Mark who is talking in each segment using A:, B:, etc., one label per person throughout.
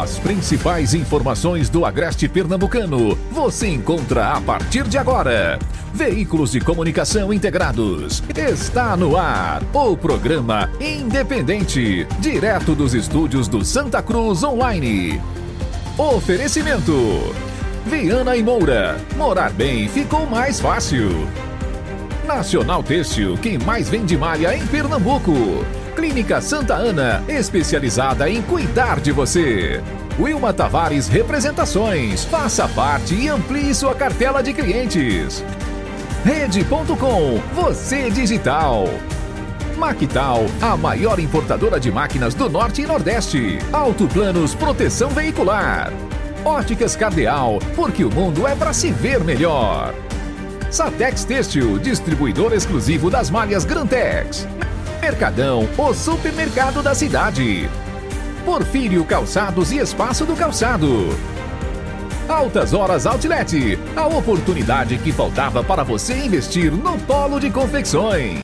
A: As principais informações do Agreste Pernambucano você encontra a partir de agora. Veículos de comunicação integrados. Está no ar o programa Independente, direto dos estúdios do Santa Cruz Online. Oferecimento: Viana e Moura. Morar bem ficou mais fácil. Nacional Têxtil, quem mais vende malha em Pernambuco. Clínica Santa Ana, especializada em cuidar de você. Wilma Tavares Representações, faça parte e amplie sua cartela de clientes. Rede.com, você digital. Mactal, a maior importadora de máquinas do Norte e Nordeste. Autoplanos Proteção Veicular. Óticas Cardeal, porque o mundo é para se ver melhor. Satex Têxtil, distribuidor exclusivo das malhas Grantex. Mercadão, o supermercado da cidade. Porfírio Calçados e Espaço do Calçado. Altas Horas Outlet, a oportunidade que faltava para você investir no polo de confecções.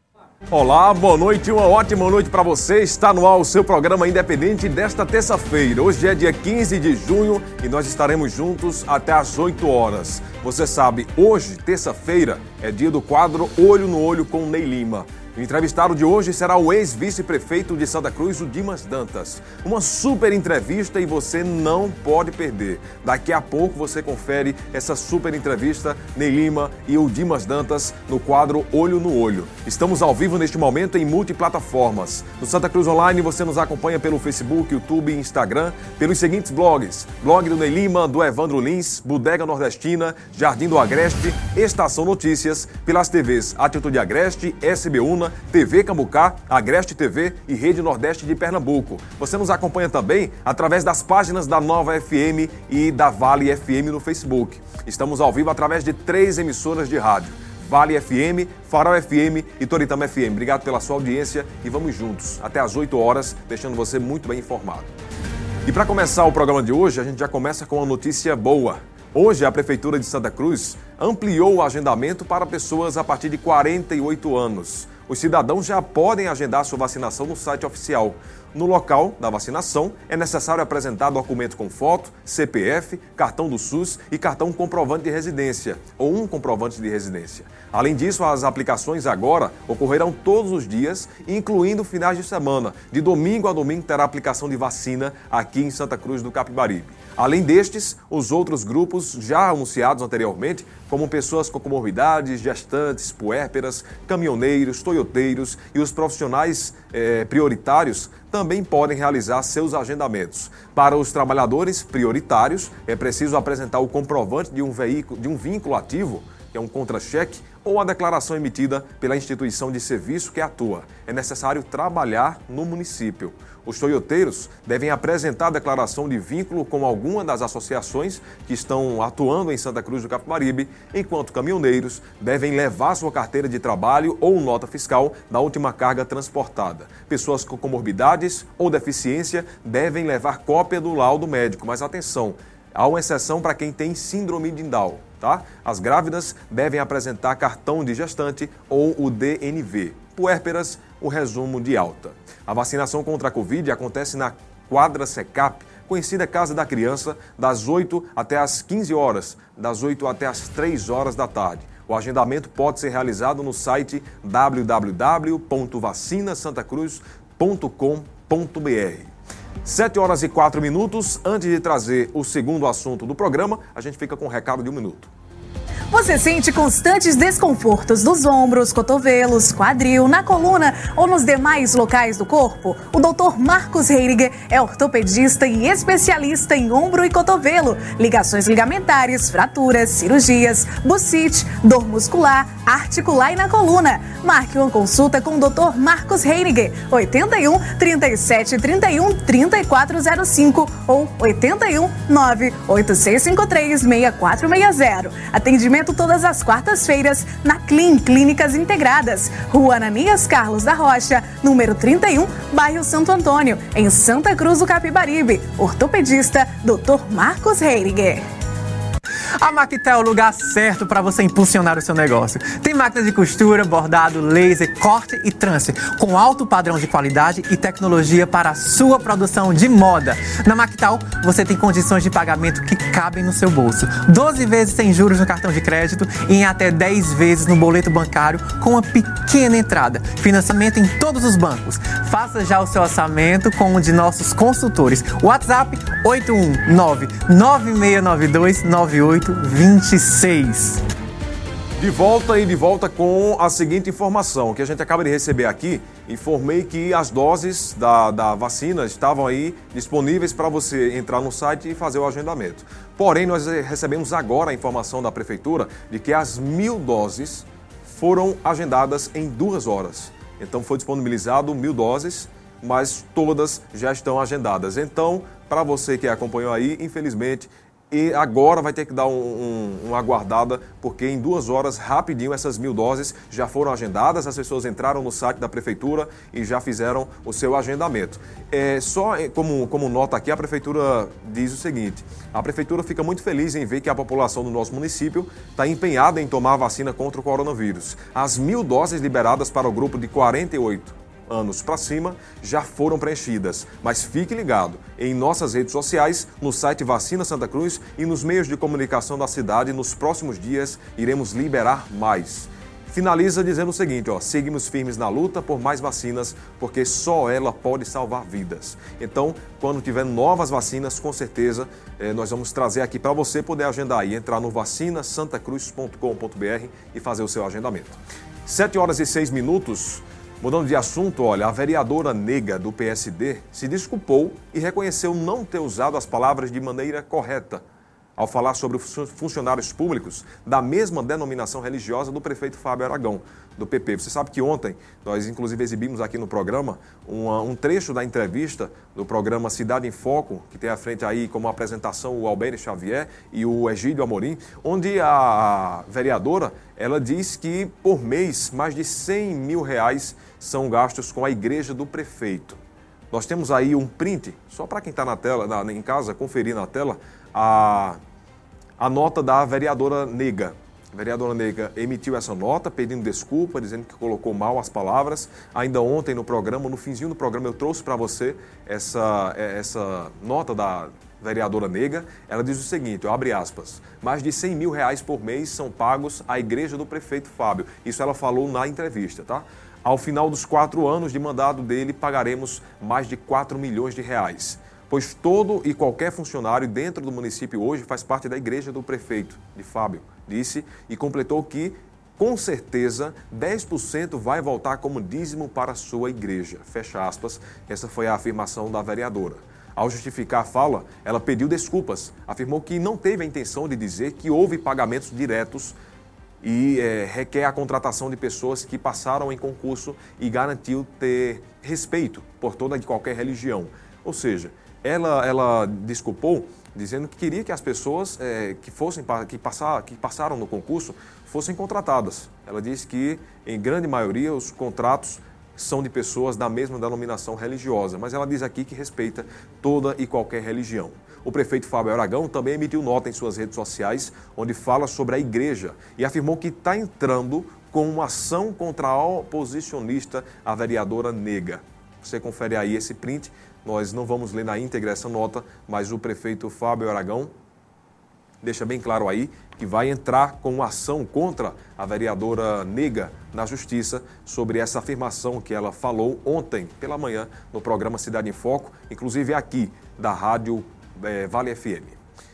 B: Olá, boa noite, uma ótima noite para você. Está no ar o seu programa Independente desta terça-feira. Hoje é dia 15 de junho e nós estaremos juntos até às 8 horas. Você sabe, hoje, terça-feira, é dia do quadro Olho no Olho com Ney Lima. O entrevistado de hoje será o ex-vice-prefeito de Santa Cruz, o Dimas Dantas. Uma super entrevista e você não pode perder. Daqui a pouco você confere essa super entrevista, Ney Lima e o Dimas Dantas, no quadro Olho no Olho. Estamos ao vivo neste momento em multiplataformas. No Santa Cruz Online você nos acompanha pelo Facebook, YouTube e Instagram, pelos seguintes blogs: blog do Ney Lima, do Evandro Lins, Bodega Nordestina, Jardim do Agreste, Estação Notícias, pelas TVs Atitude Agreste, SB1, TV Cambucá, Agreste TV e Rede Nordeste de Pernambuco. Você nos acompanha também através das páginas da Nova FM e da Vale FM no Facebook. Estamos ao vivo através de 3 emissoras de rádio: Vale FM, Farol FM e Toritama FM. Obrigado pela sua audiência e vamos juntos até às 8 horas, deixando você muito bem informado. E para começar o programa de hoje, a gente já começa com uma notícia boa. Hoje, a Prefeitura de Santa Cruz ampliou o agendamento para pessoas a partir de 48 anos. Os cidadãos já podem agendar sua vacinação no site oficial. No local da vacinação, é necessário apresentar documento com foto, CPF, cartão do SUS e cartão comprovante de residência, ou um comprovante de residência. Além disso, as aplicações agora ocorrerão todos os dias, incluindo finais de semana. De domingo a domingo terá aplicação de vacina aqui em Santa Cruz do Capibaribe. Além destes, os outros grupos já anunciados anteriormente, como pessoas com comorbidades, gestantes, puérperas, caminhoneiros, toyoteiros e os profissionais prioritários, também podem realizar seus agendamentos. Para os trabalhadores prioritários, é preciso apresentar o comprovante de um vínculo ativo, que é um contra-cheque, ou a declaração emitida pela instituição de serviço que atua. É necessário trabalhar no município. Os toyoteiros devem apresentar a declaração de vínculo com alguma das associações que estão atuando em Santa Cruz do Capibaribe, enquanto caminhoneiros devem levar sua carteira de trabalho ou nota fiscal da última carga transportada. Pessoas com comorbidades ou deficiência devem levar cópia do laudo médico, mas atenção, há uma exceção para quem tem síndrome de Down. As grávidas devem apresentar cartão de gestante ou o DNV. Puérperas, o resumo de alta. A vacinação contra a Covid acontece na quadra SECAP, conhecida Casa da Criança, das 8 até as 15 horas, das 8 até as 3 horas da tarde. O agendamento pode ser realizado no site www.vacinasantacruz.com.br. 7 horas e 4 minutos. Antes de trazer o segundo assunto do programa, a gente fica com um recado de 1 minuto.
C: Você sente constantes desconfortos nos ombros, cotovelos, quadril, na coluna ou nos demais locais do corpo? O Dr. Marcos Heiriger é ortopedista e especialista em ombro e cotovelo, ligações ligamentares, fraturas, cirurgias, bursite, dor muscular, articular e na coluna. Marque uma consulta com o Dr. Marcos Heiriger, 81 37 31 3405 ou 81 98653 6460. Atendimento todas as quartas-feiras na Clínicas Integradas, Rua Ananias Carlos da Rocha, número 31, bairro Santo Antônio, em Santa Cruz do Capibaribe. Ortopedista Dr. Marcos Heiriger.
D: A Maquita é o lugar certo para você impulsionar o seu negócio. Tem máquinas de costura, bordado, laser, corte e trance, com alto padrão de qualidade e tecnologia para a sua produção de moda. Na Maquital, você tem condições de pagamento que cabem no seu bolso. 12 vezes sem juros no cartão de crédito e em até 10 vezes no boleto bancário com uma pequena entrada. Financiamento em todos os bancos. Faça já o seu orçamento com um de nossos consultores. WhatsApp 819-9692-9826.
B: De volta com a seguinte informação que a gente acaba de receber aqui. Informei que as doses da vacina estavam aí disponíveis para você entrar no site e fazer o agendamento. Porém, nós recebemos agora a informação da Prefeitura de que as 1.000 doses foram agendadas em 2 horas. Então foi disponibilizado 1.000 doses, mas todas já estão agendadas. Então, para você que acompanhou aí, infelizmente, e agora vai ter que dar uma aguardada, porque em 2 horas, rapidinho, essas 1.000 doses já foram agendadas, as pessoas entraram no site da Prefeitura e já fizeram o seu agendamento. Só como nota aqui, a Prefeitura diz o seguinte: a Prefeitura fica muito feliz em ver que a população do nosso município está empenhada em tomar a vacina contra o coronavírus. As 1.000 doses liberadas para o grupo de 48 anos para cima já foram preenchidas, mas fique ligado em nossas redes sociais, no site Vacina Santa Cruz e nos meios de comunicação da cidade. Nos próximos dias iremos liberar mais. Finaliza dizendo o seguinte, seguimos firmes na luta por mais vacinas, porque só ela pode salvar vidas. Então, quando tiver novas vacinas, com certeza nós vamos trazer aqui para você poder agendar e entrar no vacinasantacruz.com.br e fazer o seu agendamento. 7h06. Mudando de assunto, a vereadora Nega do PSD se desculpou e reconheceu não ter usado as palavras de maneira correta ao falar sobre os funcionários públicos da mesma denominação religiosa do prefeito Fábio Aragão, do PP. Você sabe que ontem nós, inclusive, exibimos aqui no programa um trecho da entrevista do programa Cidade em Foco, que tem à frente aí como apresentação o Albério Xavier e o Egídio Amorim, onde a vereadora, ela diz que por mês mais de R$100 mil são gastos com a igreja do prefeito. Nós temos aí um print, só para quem está na tela, em casa, conferir na tela, a nota da vereadora Nega. A vereadora Nega emitiu essa nota pedindo desculpa, dizendo que colocou mal as palavras. Ainda ontem no programa, no finzinho do programa, eu trouxe para você essa nota da vereadora Nega. Ela diz o seguinte, abre aspas, mais de R$100 mil por mês são pagos à igreja do prefeito Fábio. Isso ela falou na entrevista, tá? Ao final dos 4 anos de mandato dele, pagaremos mais de R$4 milhões, pois todo e qualquer funcionário dentro do município hoje faz parte da igreja do prefeito, de Fábio, disse, e completou que, com certeza, 10% vai voltar como dízimo para a sua igreja, fecha aspas. Essa foi a afirmação da vereadora. Ao justificar a fala, ela pediu desculpas, afirmou que não teve a intenção de dizer que houve pagamentos diretos e requer a contratação de pessoas que passaram em concurso e garantiu ter respeito por toda e qualquer religião. Ou seja, ela desculpou, dizendo que queria que as pessoas que passaram no concurso fossem contratadas. Ela disse que, em grande maioria, os contratos são de pessoas da mesma denominação religiosa, mas ela diz aqui que respeita toda e qualquer religião. O prefeito Fábio Aragão também emitiu nota em suas redes sociais, onde fala sobre a igreja e afirmou que está entrando com uma ação contra a oposicionista, a vereadora Nega. Você confere aí esse print. Nós não vamos ler na íntegra essa nota, mas o prefeito Fábio Aragão deixa bem claro aí que vai entrar com uma ação contra a vereadora Nega na Justiça sobre essa afirmação que ela falou ontem pela manhã no programa Cidade em Foco, inclusive aqui da Rádio Vale FM.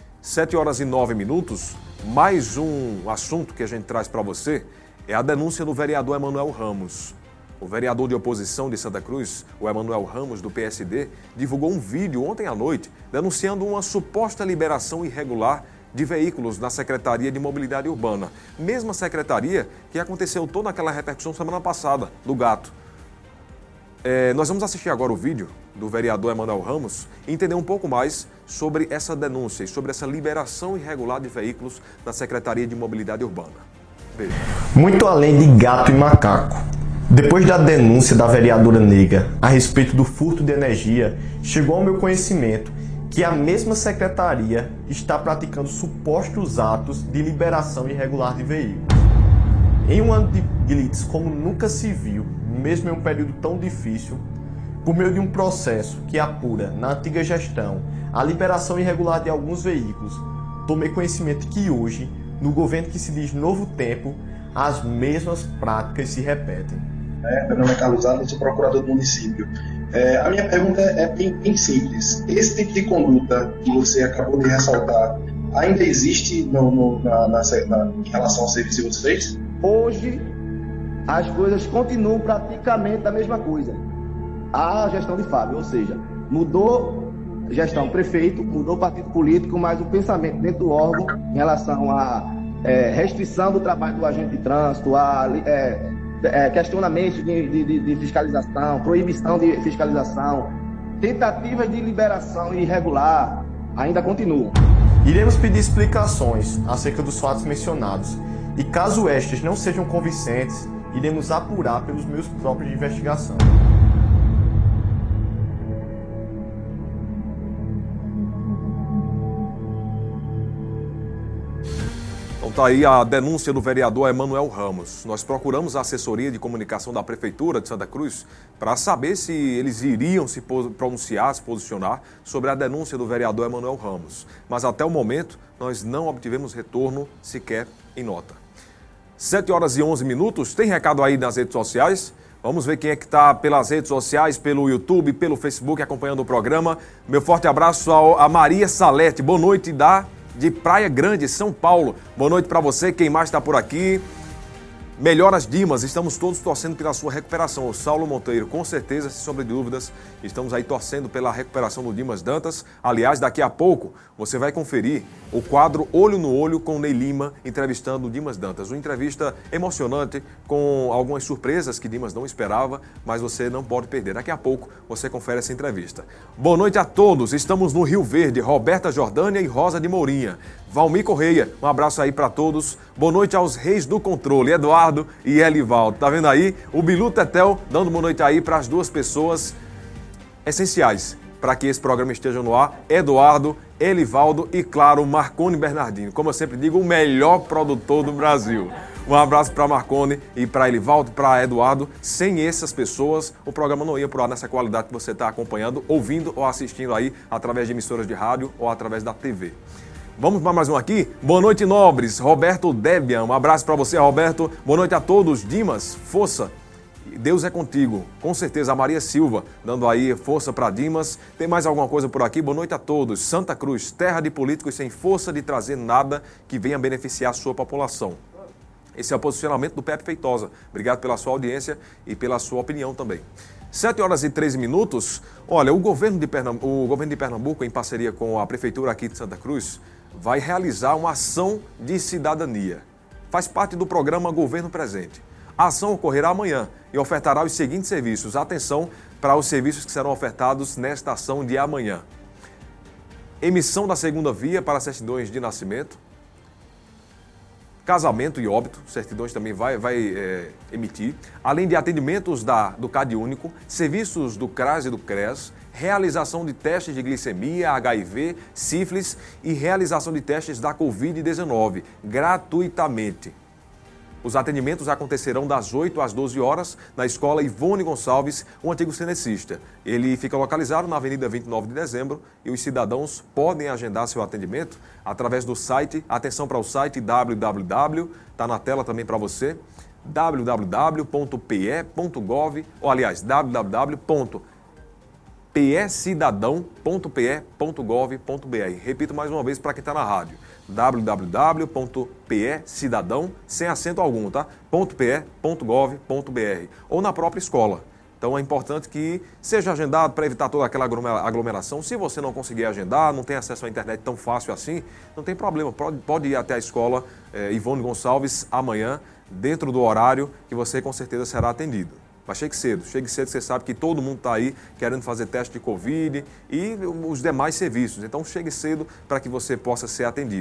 B: 7h09, mais um assunto que a gente traz para você é a denúncia do vereador Emanuel Ramos. O vereador de oposição de Santa Cruz, o Emanuel Ramos, do PSD, divulgou um vídeo ontem à noite denunciando uma suposta liberação irregular de veículos na Secretaria de Mobilidade Urbana. Mesma secretaria que aconteceu toda aquela repercussão semana passada do gato. Nós vamos assistir agora o vídeo do vereador Emanuel Ramos e entender um pouco mais sobre essa denúncia e sobre essa liberação irregular de veículos na Secretaria de Mobilidade Urbana. Veja.
E: Muito além de gato e macaco. Depois da denúncia da vereadora Nega a respeito do furto de energia, chegou ao meu conhecimento que a mesma secretaria está praticando supostos atos de liberação irregular de veículos. Em um ano de blitz como nunca se viu, mesmo em um período tão difícil, por meio de um processo que apura, na antiga gestão, a liberação irregular de alguns veículos, tomei conhecimento que hoje, no governo que se diz Novo Tempo, as mesmas práticas se repetem.
F: Meu nome é Carlos Adams, sou procurador do município. A minha pergunta é bem simples. Esse tipo de conduta que você acabou de ressaltar ainda existe em relação ao serviço de vocês?
G: Hoje, as coisas continuam praticamente a mesma coisa. A gestão de Fábio, ou seja, mudou a gestão prefeito, mudou o partido político, mas o pensamento dentro do órgão em relação à restrição do trabalho do agente de trânsito, questionamentos de fiscalização, proibição de fiscalização, tentativas de liberação irregular, ainda continuam.
E: Iremos pedir explicações acerca dos fatos mencionados e, caso estes não sejam convincentes, iremos apurar pelos meios próprios de investigação.
B: Então tá aí a denúncia do vereador Emanuel Ramos. Nós procuramos a assessoria de comunicação da Prefeitura de Santa Cruz para saber se eles iriam se pronunciar, se posicionar sobre a denúncia do vereador Emanuel Ramos. Mas até o momento nós não obtivemos retorno sequer em nota. 7h11. Tem recado aí nas redes sociais? Vamos ver quem é que está pelas redes sociais, pelo YouTube, pelo Facebook, acompanhando o programa. Meu forte abraço a Maria Salete. Boa noite de Praia Grande, São Paulo. Boa noite para você, quem mais está por aqui. Melhoras Dimas, estamos todos torcendo pela sua recuperação. O Saulo Monteiro, com certeza, sem sombra de dúvidas, estamos aí torcendo pela recuperação do Dimas Dantas. Aliás, daqui a pouco você vai conferir o quadro Olho no Olho com Ney Lima, entrevistando o Dimas Dantas. Uma entrevista emocionante, com algumas surpresas que Dimas não esperava, mas você não pode perder. Daqui a pouco você confere essa entrevista. Boa noite a todos, estamos no Rio Verde, Roberta Jordânia e Rosa de Mourinha. Valmir Correia, um abraço aí para todos. Boa noite aos reis do controle, Eduardo e Elivaldo. Tá vendo aí? O Bilu Tetel dando boa noite aí para as duas pessoas essenciais para que esse programa esteja no ar. Eduardo, Elivaldo e, claro, Marcone Bernardino. Como eu sempre digo, o melhor produtor do Brasil. Um abraço para Marcone e para Elivaldo, para Eduardo. Sem essas pessoas, o programa não ia pro ar nessa qualidade que você está acompanhando, ouvindo ou assistindo aí através de emissoras de rádio ou através da TV. Vamos para mais um aqui? Boa noite, nobres. Roberto Debian, um abraço para você, Roberto. Boa noite a todos. Dimas, força. Deus é contigo. Com certeza, a Maria Silva, dando aí força para Dimas. Tem mais alguma coisa por aqui? Boa noite a todos. Santa Cruz, terra de políticos sem força de trazer nada que venha beneficiar a sua população. Esse é o posicionamento do Pepe Feitosa. Obrigado pela sua audiência e pela sua opinião também. 7h13. Olha, o governo de Pernambuco, em parceria com a Prefeitura aqui de Santa Cruz, vai realizar uma ação de cidadania. Faz parte do programa Governo Presente. A ação ocorrerá amanhã e ofertará os seguintes serviços. Atenção para os serviços que serão ofertados nesta ação de amanhã. Emissão da segunda via para certidões de nascimento. Casamento e óbito, certidões também vai emitir. Além de atendimentos do CAD Único, serviços do CRAS e do CRES, realização de testes de glicemia, HIV, sífilis e realização de testes da Covid-19, gratuitamente. Os atendimentos acontecerão das 8 às 12 horas na Escola Ivone Gonçalves, um antigo cenecista. Ele fica localizado na Avenida 29 de Dezembro e os cidadãos podem agendar seu atendimento através do site, atenção para o site www, está na tela também para você, www.pe.gov, ou aliás, www.pecidadão.pe.gov.br. Repito mais uma vez para quem está na rádio, www.pecidadão, sem acento algum, tá? .pe.gov.br, ou na própria escola. Então é importante que seja agendado para evitar toda aquela aglomeração. Se você não conseguir agendar, não tem acesso à internet tão fácil assim, não tem problema, pode ir até a escola Ivone Gonçalves amanhã, dentro do horário que você com certeza será atendido. Mas chegue cedo, você sabe que todo mundo está aí querendo fazer teste de Covid e os demais serviços. Então chegue cedo para que você possa ser atendido.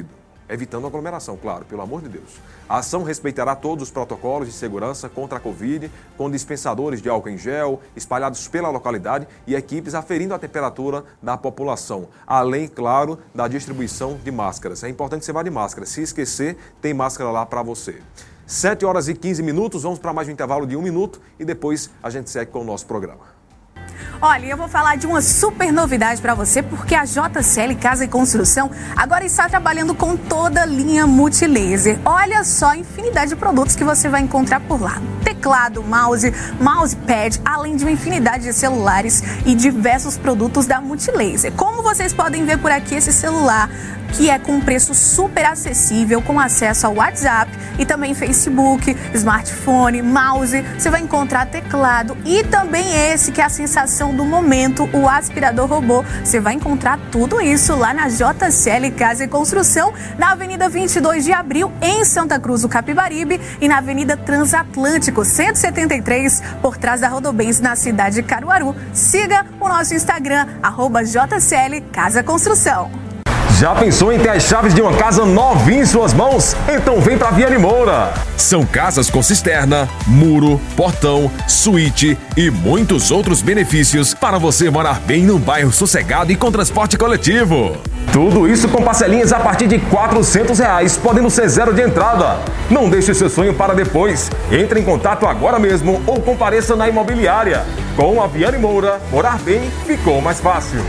B: evitando aglomeração, claro, pelo amor de Deus. A ação respeitará todos os protocolos de segurança contra a Covid, com dispensadores de álcool em gel espalhados pela localidade e equipes aferindo a temperatura da população, além, claro, da distribuição de máscaras. É importante que você vá de máscara. Se esquecer, tem máscara lá para você. 7 horas e 15 minutos, vamos para mais um intervalo de 1 minuto e depois a gente segue com o nosso programa.
C: Olha, eu vou falar de uma super novidade para você, porque a JCL Casa e Construção agora está trabalhando com toda a linha multilaser. Olha só a infinidade de produtos que você vai encontrar por lá. Teclado, mousepad, além de uma infinidade de celulares e diversos produtos da Multilaser. Como vocês podem ver por aqui, esse celular que é com um preço super acessível, com acesso ao WhatsApp e também Facebook, smartphone, mouse, você vai encontrar teclado e também esse que é a sensação do momento, o aspirador robô. Você vai encontrar tudo isso lá na JCL Casa e Construção, na Avenida 22 de Abril, em Santa Cruz do Capibaribe, e na Avenida Transatlântico 173, por trás da Rodobens, na cidade de Caruaru. Siga o nosso Instagram, @JCL Casa Construção.
B: Já pensou em ter as chaves de uma casa novinha em suas mãos? Então vem pra Viane Moura.
A: São casas com cisterna, muro, portão, suíte e muitos outros benefícios para você morar bem num bairro sossegado e com transporte coletivo.
B: Tudo isso com parcelinhas a partir de R$400, podendo ser zero de entrada. Não deixe seu sonho para depois. Entre em contato agora mesmo ou compareça na imobiliária. Com a Viane Moura, morar bem ficou mais fácil.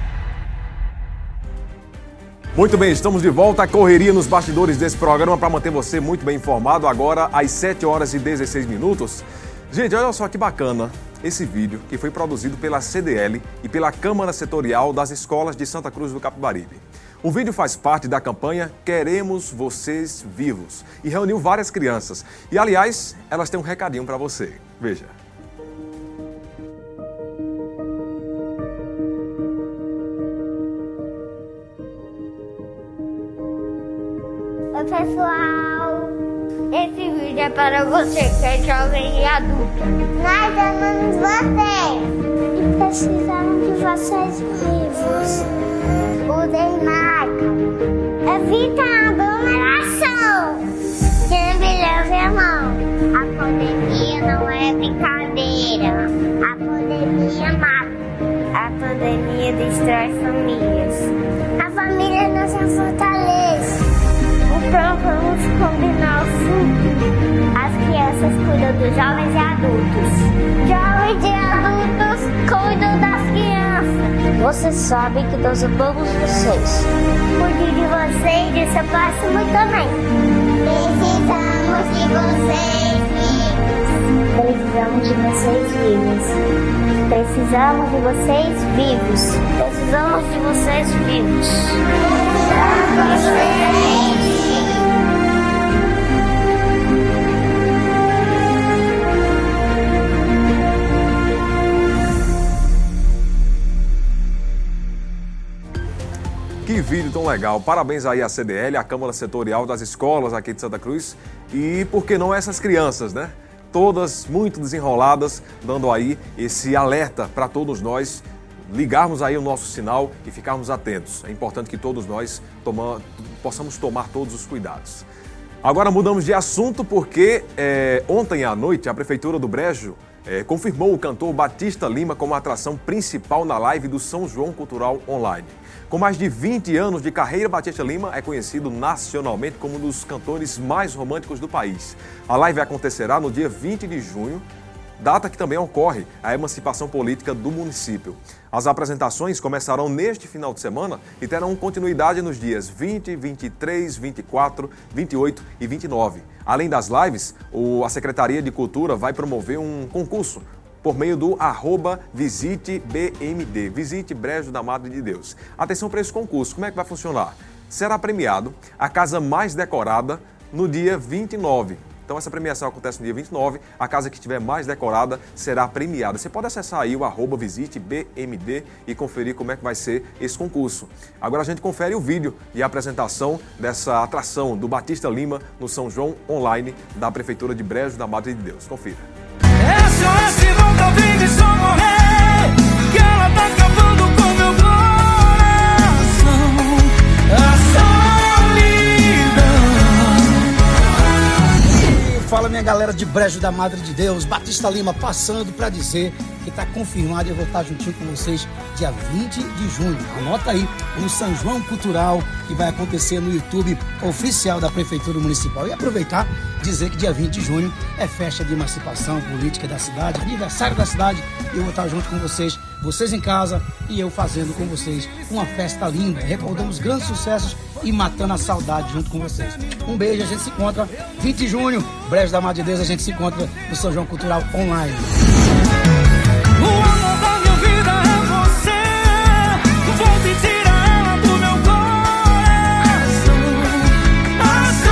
B: Muito bem, estamos de volta à correria nos bastidores desse programa para manter você muito bem informado agora às 7 horas e 16 minutos. Gente, olha só que bacana esse vídeo que foi produzido pela CDL e pela Câmara Setorial das Escolas de Santa Cruz do Capibaribe. O vídeo faz parte da campanha Queremos Vocês Vivos e reuniu várias crianças. E, aliás, elas têm um recadinho para você. Veja.
H: Oi, pessoal! Esse vídeo é para você que é jovem e adulto. Nós amamos vocês e precisamos de vocês vivos. Usem máscara. Evita a aglomeração. Sempre lave a mão. A pandemia não é brincadeira. A pandemia mata. A pandemia destrói famílias. A família nos fortalece. Então vamos combinar o futuro. As crianças cuidam dos jovens e adultos. Jovens e adultos cuidam das crianças. Vocês sabem que nós amamos vocês. Cuide de vocês e de seu próximo também. Precisamos de vocês vivos. Precisamos de vocês vivos. Precisamos de vocês vivos. Precisamos de vocês vivos. Precisamos de vocês.
B: Que vídeo tão legal. Parabéns aí à CDL, à Câmara Setorial das Escolas aqui de Santa Cruz. E por que não essas crianças, né? Todas muito desenroladas, dando aí esse alerta para todos nós ligarmos aí o nosso sinal e ficarmos atentos. É importante que todos nós possamos tomar todos os cuidados. Agora mudamos de assunto porque ontem à noite a Prefeitura do Brejo confirmou o cantor Batista Lima como atração principal na live do São João Cultural Online. Com mais de 20 anos de carreira, Batista Lima é conhecido nacionalmente como um dos cantores mais românticos do país. A live acontecerá no dia 20 de junho, data que também ocorre a emancipação política do município. As apresentações começarão neste final de semana e terão continuidade nos dias 20, 23, 24, 28 e 29. Além das lives, a Secretaria de Cultura vai promover um concurso por meio do @VisiteBMD, Visite Brejo da Madre de Deus. Atenção para esse concurso, como é que vai funcionar? Será premiado a casa mais decorada no dia 29. Então essa premiação acontece no dia 29, a casa que estiver mais decorada será premiada. Você pode acessar aí o @VisiteBMD e conferir como é que vai ser esse concurso. Agora a gente confere o vídeo de apresentação dessa atração do Batista Lima no São João Online da Prefeitura de Brejo da Madre de Deus. Confira.
I: SOS volta, vem só morrer, que ela tá acabando com meu coração. A solidão
J: galera de Brejo da Madre de Deus, Batista Lima passando para dizer que está confirmado e eu vou estar juntinho com vocês dia 20 de junho. Anota aí, no São João Cultural, que vai acontecer no YouTube oficial da Prefeitura Municipal. E aproveitar dizer que dia 20 de junho é festa de emancipação política da cidade, aniversário da cidade, e eu vou estar junto com vocês em casa e eu fazendo com vocês uma festa linda, recordando os grandes sucessos e matando a saudade junto com vocês. Um beijo, a gente se encontra 20 de junho, Brejo da Madre de Deus, a gente se encontra no São João Cultural online.
I: O amor da minha vida é você, vou te tirar ela do meu coração. A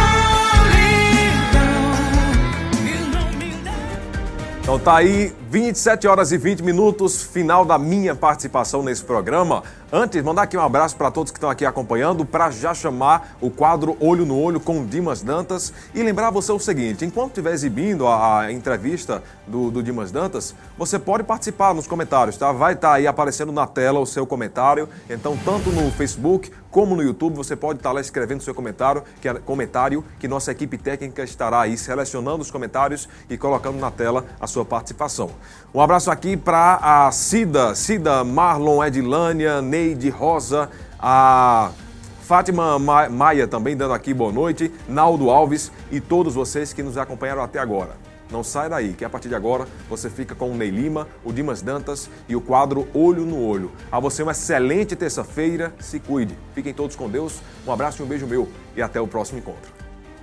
I: solidão e não me dá.
B: Então tá aí, 27 horas e 20 minutos, final da minha participação nesse programa. Antes, mandar aqui um abraço para todos que estão aqui acompanhando, para já chamar o quadro Olho no Olho com Dimas Dantas. E lembrar você o seguinte, enquanto estiver exibindo a entrevista do Dimas Dantas, você pode participar nos comentários, tá? Vai estar aí aparecendo na tela o seu comentário. Então, tanto no Facebook como no YouTube, você pode estar lá escrevendo o seu comentário, que nossa equipe técnica estará aí selecionando os comentários e colocando na tela a sua participação. Um abraço aqui para a Cida, Marlon, Edilânia, Neide, Rosa, a Fátima Maia também dando aqui boa noite, Naldo Alves e todos vocês que nos acompanharam até agora. Não sai daí, que a partir de agora você fica com o Ney Lima, o Dimas Dantas e o quadro Olho no Olho. A você uma excelente terça-feira, se cuide. Fiquem todos com Deus, um abraço e um beijo meu e até o próximo encontro.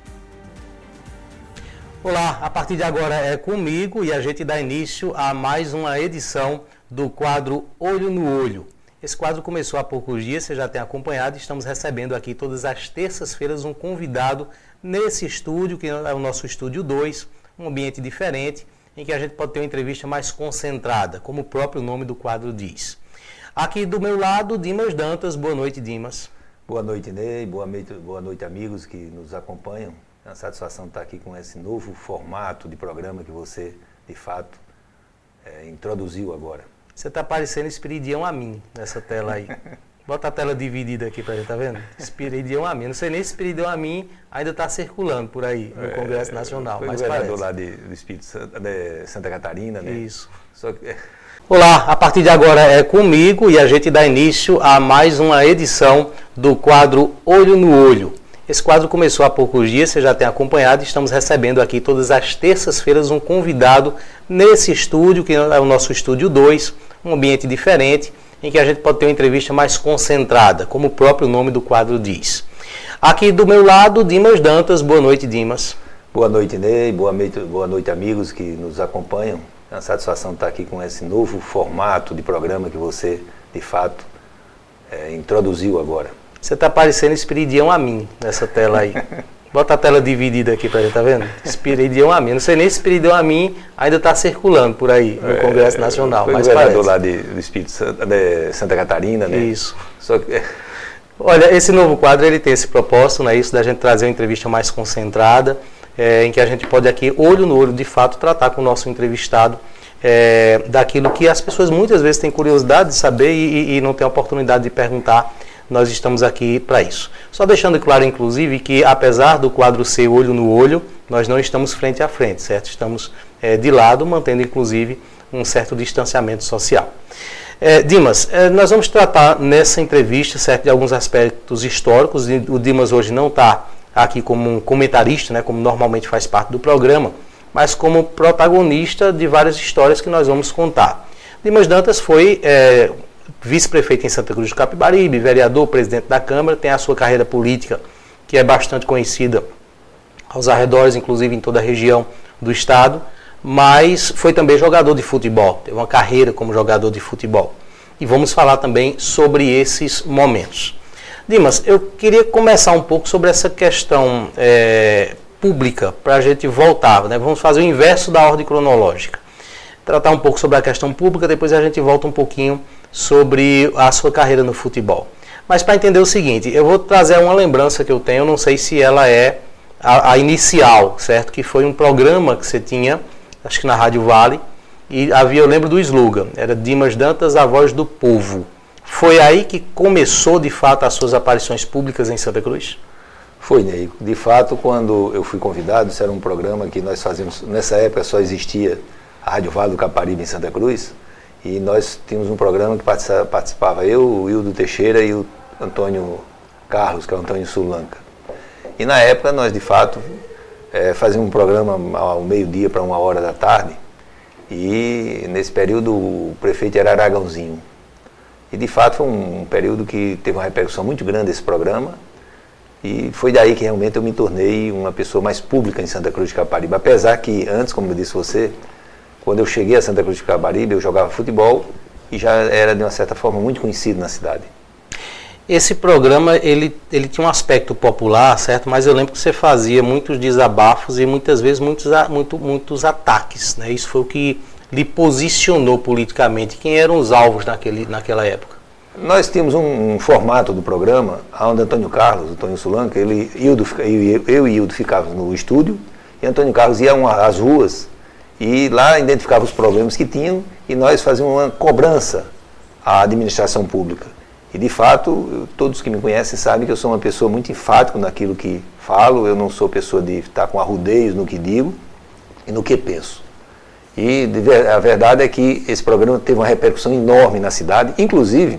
K: Olá, a partir de agora é comigo e a gente dá início a mais uma edição do quadro Olho no Olho. Esse quadro começou há poucos dias, você já tem acompanhado, estamos recebendo aqui todas as terças-feiras um convidado nesse estúdio, que é o nosso estúdio 2, um ambiente diferente, em que a gente pode ter uma entrevista mais concentrada, como o próprio nome do quadro diz. Aqui do meu lado, Dimas Dantas. Boa noite, Dimas.
L: Boa noite, Ney. Boa noite, amigos que nos acompanham. É uma satisfação estar aqui com esse novo formato de programa que você, de fato, introduziu agora.
K: Você está parecendo Espiridião Amin nessa tela aí. Bota a tela dividida aqui pra gente, tá vendo? Espiridião Amin. Não sei nem se Espiridião Amin ainda está circulando por aí no Congresso Nacional. Mas parece.
L: Lá do Espírito Santo, de Santa Catarina, né?
K: Isso. Olá, a partir de agora é comigo e a gente dá início a mais uma edição do quadro Olho no Olho. Esse quadro começou há poucos dias, você já tem acompanhado, estamos recebendo aqui todas as terças-feiras um convidado nesse estúdio, que é o nosso estúdio 2, um ambiente diferente, em que a gente pode ter uma entrevista mais concentrada, como o próprio nome do quadro diz. Aqui do meu lado, Dimas Dantas. Boa noite, Dimas.
L: Boa noite, Ney. Boa noite, amigos que nos acompanham. É uma satisfação estar aqui com esse novo formato de programa que você, de fato, introduziu agora.
K: Você está parecendo Espiridião Amin nessa tela aí. Bota a tela dividida aqui pra gente, tá vendo? Espiridião Amin. Não sei nem se Espiridião Amin ainda está circulando por aí no Congresso Nacional.
L: Foi
K: mas
L: governador lá do Espírito Santo, de Santa Catarina, né?
K: Isso. Olha, esse novo quadro ele tem esse propósito, né? Isso da gente trazer uma entrevista mais concentrada, em que a gente pode aqui, olho no olho, de fato, tratar com o nosso entrevistado daquilo que as pessoas muitas vezes têm curiosidade de saber e não têm a oportunidade de perguntar. Nós estamos aqui para isso. Só deixando claro, inclusive, que apesar do quadro ser olho no olho, nós não estamos frente a frente, certo? Estamos de lado, mantendo, inclusive, um certo distanciamento social. Dimas, nós vamos tratar nessa entrevista, certo, de alguns aspectos históricos. O Dimas hoje não está aqui como um comentarista, né, como normalmente faz parte do programa, mas como protagonista de várias histórias que nós vamos contar. Dimas Dantas foi vice-prefeito em Santa Cruz do Capibaribe, vereador, presidente da Câmara, tem a sua carreira política, que é bastante conhecida aos arredores, inclusive em toda a região do estado, mas foi também jogador de futebol, teve uma carreira como jogador de futebol. E vamos falar também sobre esses momentos. Dimas, eu queria começar um pouco sobre essa questão pública, para a gente voltar, né? Vamos fazer o inverso da ordem cronológica. Tratar um pouco sobre a questão pública, depois a gente volta um pouquinho sobre a sua carreira no futebol. Mas para entender o seguinte, eu vou trazer uma lembrança que eu tenho, não sei se ela é a inicial, certo? Que foi um programa que você tinha, acho que na Rádio Vale, e eu lembro do slogan, era Dimas Dantas, a voz do povo. Foi aí que começou, de fato, as suas aparições públicas em Santa Cruz?
L: Foi, Ney. De fato, quando eu fui convidado, isso era um programa que nós fazíamos, nessa época só existia a Rádio Vale do Caparibe em Santa Cruz, e nós tínhamos um programa que participava eu, o Hildo Teixeira e o Antônio Carlos, que é o Antônio Sulanca. E na época nós, de fato, fazíamos um programa ao meio-dia para 1h da tarde, e nesse período o prefeito era Aragãozinho. E de fato foi um período que teve uma repercussão muito grande esse programa, e foi daí que realmente eu me tornei uma pessoa mais pública em Santa Cruz de Caparibe. Apesar que antes, como eu disse você, quando eu cheguei a Santa Cruz de Caparibe, eu jogava futebol e já era de uma certa forma muito conhecido na cidade.
K: Esse programa, ele tinha um aspecto popular, certo? Mas eu lembro que você fazia muitos desabafos e muitas vezes muitos ataques, né? Isso foi o que lhe posicionou politicamente. Quem eram os alvos naquela época?
L: Nós tínhamos um formato do programa, onde Antônio Carlos, Antônio Sulanca, eu e Hildo ficávamos no estúdio, e Antônio Carlos ia às ruas, e lá identificava os problemas que tinham, e nós fazíamos uma cobrança à administração pública. E de fato, todos que me conhecem sabem que eu sou uma pessoa muito enfática naquilo que falo, eu não sou pessoa de estar com arrudeios no que digo e no que penso. E a verdade é que esse programa teve uma repercussão enorme na cidade, inclusive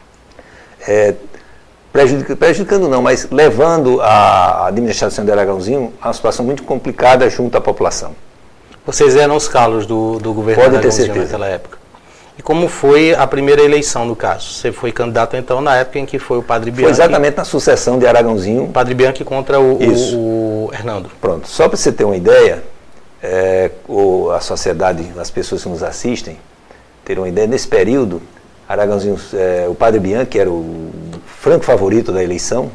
L: prejudicando não, mas levando a administração de Aragãozinho a uma situação muito complicada junto à população.
K: Vocês eram os calos do governo Aragãozinho naquela época. E como foi a primeira eleição, no caso? Você foi candidato, então, na época em que foi o Padre Bianchi...
L: Foi exatamente na sucessão de Aragãozinho.
K: O Padre Bianchi contra o Hernando. Pronto.
L: Só para você ter uma ideia, a sociedade, as pessoas que nos assistem, terem uma ideia, nesse período, Aragãozinho, o Padre Bianchi, que era o franco favorito da eleição,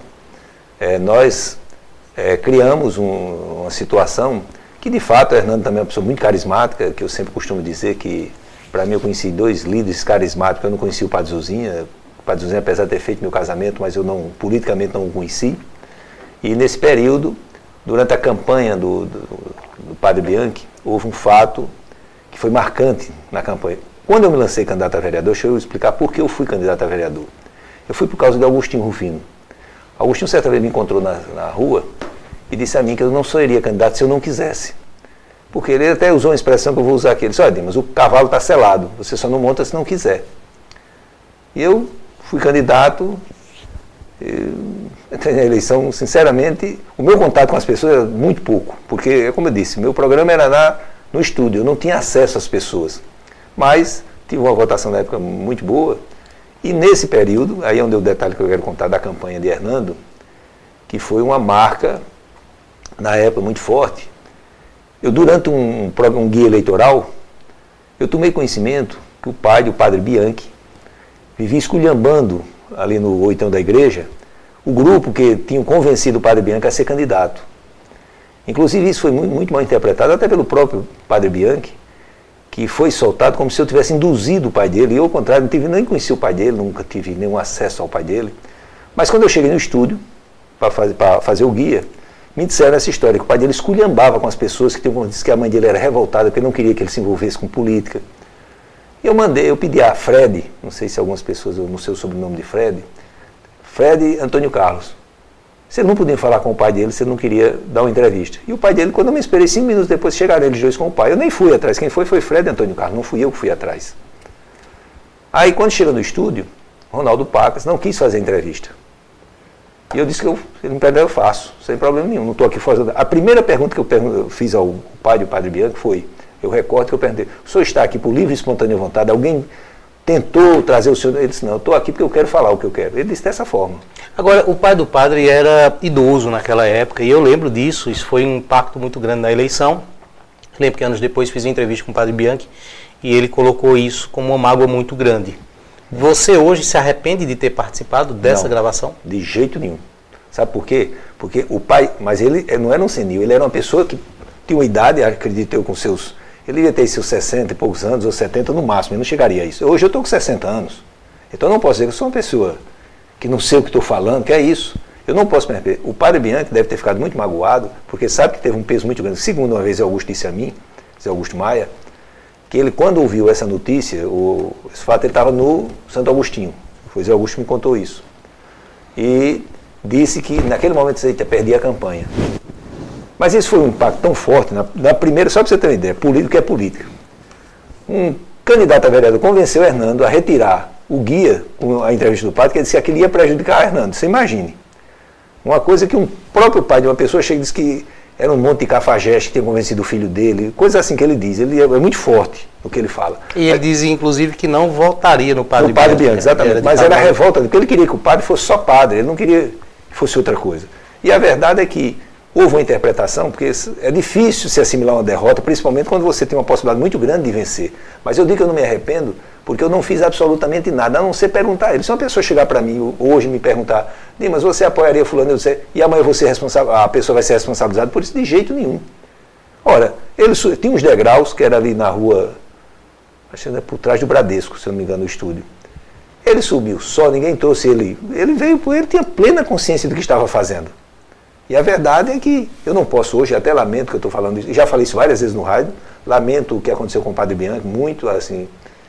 L: nós criamos uma situação que, de fato, o Hernando também é uma pessoa muito carismática, que eu sempre costumo dizer que, para mim, eu conheci 2 líderes carismáticos. Eu não conheci o Padre Zuzinha. O Padre Zuzinha, apesar de ter feito meu casamento, mas eu politicamente não o conheci. E nesse período, durante a campanha do Padre Bianchi, houve um fato que foi marcante na campanha. Quando eu me lancei candidato a vereador, deixa eu explicar por que eu fui candidato a vereador. Eu fui por causa de Augustinho Rufino. Augustinho certa vez me encontrou na rua e disse a mim que eu não seria candidato se eu não quisesse. Porque ele até usou uma expressão que eu vou usar aqui. Ele disse: olha, Dimas, o cavalo está selado, você só não monta se não quiser. E eu fui candidato, entrei na eleição, sinceramente, o meu contato com as pessoas era muito pouco, porque, como eu disse, meu programa era no estúdio, eu não tinha acesso às pessoas. Mas tive uma votação na época muito boa, e nesse período, aí é onde é o detalhe que eu quero contar da campanha de Hernando, que foi uma marca, na época, muito forte. Eu, durante um guia eleitoral, eu tomei conhecimento que o pai, o Padre Bianchi, vivia esculhambando ali no oitão da igreja o grupo que tinha convencido o Padre Bianchi a ser candidato. Inclusive isso foi muito mal interpretado até pelo próprio Padre Bianchi, que foi soltado como se eu tivesse induzido o pai dele. E eu, ao contrário, nem conheci o pai dele, nunca tive nenhum acesso ao pai dele. Mas quando eu cheguei no estúdio para fazer o guia, me disseram essa história, que o pai dele esculhambava com as pessoas, disse que a mãe dele era revoltada, porque não queria que ele se envolvesse com política. E eu pedi a Fred, não sei se algumas pessoas, eu não sei o sobrenome de Fred Antônio Carlos. Se ele não podia falar com o pai dele, se ele não queria dar uma entrevista. E o pai dele, quando eu me esperei 5 minutos depois, chegaram eles dois com o pai. Eu nem fui atrás, quem foi Fred Antônio Carlos, não fui eu que fui atrás. Aí, quando chega no estúdio, Ronaldo Pacas não quis fazer a entrevista. E eu disse que se ele me pede, eu faço, sem problema nenhum, não estou aqui fazendo. A primeira pergunta que eu fiz ao pai do Padre Bianchi foi, eu recordo que eu perguntei: o senhor está aqui por livre e espontânea vontade? Alguém tentou trazer o senhor? Ele disse: não, eu estou aqui porque eu quero falar o que eu quero. Ele disse dessa forma.
K: Agora, o pai do padre era idoso naquela época, e eu lembro disso, isso foi um impacto muito grande na eleição. Lembro que anos depois fiz uma entrevista com o Padre Bianchi, e ele colocou isso como uma mágoa muito grande. Você hoje se arrepende de ter participado dessa gravação?
L: De jeito nenhum. Sabe por quê? Porque o pai, mas ele não era um senil, ele era uma pessoa que tinha uma idade, acredito eu, com seus... Ele devia ter seus 60 e poucos anos, ou 70 no máximo, ele não chegaria a isso. Hoje eu estou com 60 anos, então eu não posso dizer que eu sou uma pessoa que não sei o que estou falando, que é isso. Eu não posso me arrepender. O Padre Bianchi deve ter ficado muito magoado, porque sabe que teve um peso muito grande. Segundo uma vez, Augusto disse a mim, Zé Augusto Maia, que ele, quando ouviu essa notícia, esse fato, ele estava no Santo Agostinho. Foi Zé Augusto que me contou isso. E disse que naquele momento você perdia a campanha. Mas esse foi um impacto tão forte, na primeira, só para você ter uma ideia, político é política. Um candidato a vereador convenceu o Hernando a retirar o guia com a entrevista do padre, que ele disse que aquilo ia prejudicar o Hernando. Você imagine. Uma coisa que um próprio pai de uma pessoa chega e diz que era um monte de cafajeste que tinha convencido o filho dele, coisa assim que ele diz. Ele é muito forte no que ele fala.
K: E ele diz, inclusive, que não votaria no padre
L: Bianchi. No padre Bianchi, exatamente. Mas era a revolta, porque ele queria que o padre fosse só padre, ele não queria que fosse outra coisa. E a verdade é que houve uma interpretação, porque é difícil se assimilar uma derrota, principalmente quando você tem uma possibilidade muito grande de vencer. Mas eu digo que eu não me arrependo, porque eu não fiz absolutamente nada, a não ser perguntar a ele. Se uma pessoa chegar para mim hoje e me perguntar, Dimas, você apoiaria fulano? Eu dizer, e amanhã você a pessoa vai ser responsabilizada por isso? De jeito nenhum. Ora, ele tinha uns degraus, que era ali na rua, acho que era por trás do Bradesco, se eu não me engano, no estúdio. Ele subiu só, ninguém trouxe ele. Ele veio, ele tinha plena consciência do que estava fazendo. E a verdade é que eu não posso hoje, até lamento que eu estou falando isso, já falei isso várias vezes no rádio, lamento o que aconteceu com o padre Bianchi, muito assim,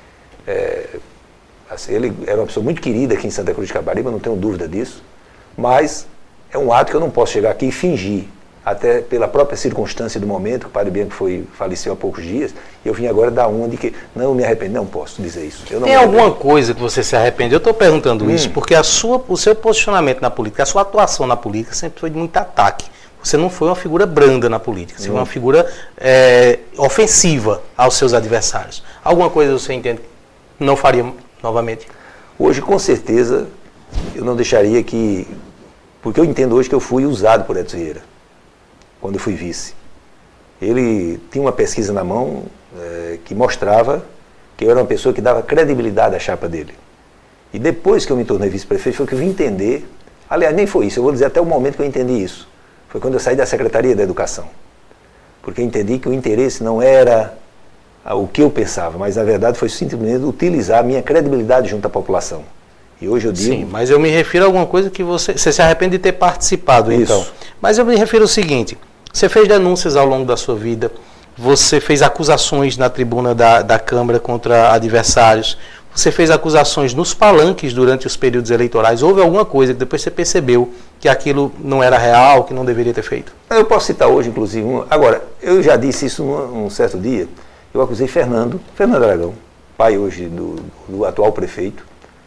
L: ele era uma pessoa muito querida aqui em Santa Cruz de Caparibe, eu não tenho dúvida disso, mas é um ato que eu não posso chegar aqui e fingir, até pela própria circunstância do momento, que o padre Bianchi faleceu há poucos dias, e eu vim agora da onde que não me arrependo, não posso dizer isso.
K: Tem alguma coisa que você se arrepende? Eu estou perguntando isso porque o seu posicionamento na política, a sua atuação na política sempre foi de muito ataque. Você não foi uma figura branda na política, você foi uma figura ofensiva aos seus adversários. Alguma coisa você entende que não faria novamente?
L: Hoje, com certeza, eu não deixaria que... Porque eu entendo hoje que eu fui usado por Edson Vieira, quando eu fui vice. Ele tinha uma pesquisa na mão que mostrava que eu era uma pessoa que dava credibilidade à chapa dele. E depois que eu me tornei vice-prefeito, foi que eu vim entender, aliás, nem foi isso, eu vou dizer até o momento que eu entendi isso. Foi quando eu saí da Secretaria da Educação. Porque eu entendi que o interesse não era o que eu pensava, mas na verdade foi simplesmente utilizar a minha credibilidade junto à população. E hoje eu digo...
K: Sim, mas eu me refiro a alguma coisa que você se arrepende de ter participado, isso. Então. Mas eu me refiro ao seguinte, você fez denúncias ao longo da sua vida, você fez acusações na tribuna da Câmara contra adversários, você fez acusações nos palanques durante os períodos eleitorais, houve alguma coisa que depois você percebeu que aquilo não era real, que não deveria ter feito?
L: Eu posso citar hoje, inclusive, agora, eu já disse isso num certo dia, eu acusei Fernando Aragão, pai hoje do atual prefeito,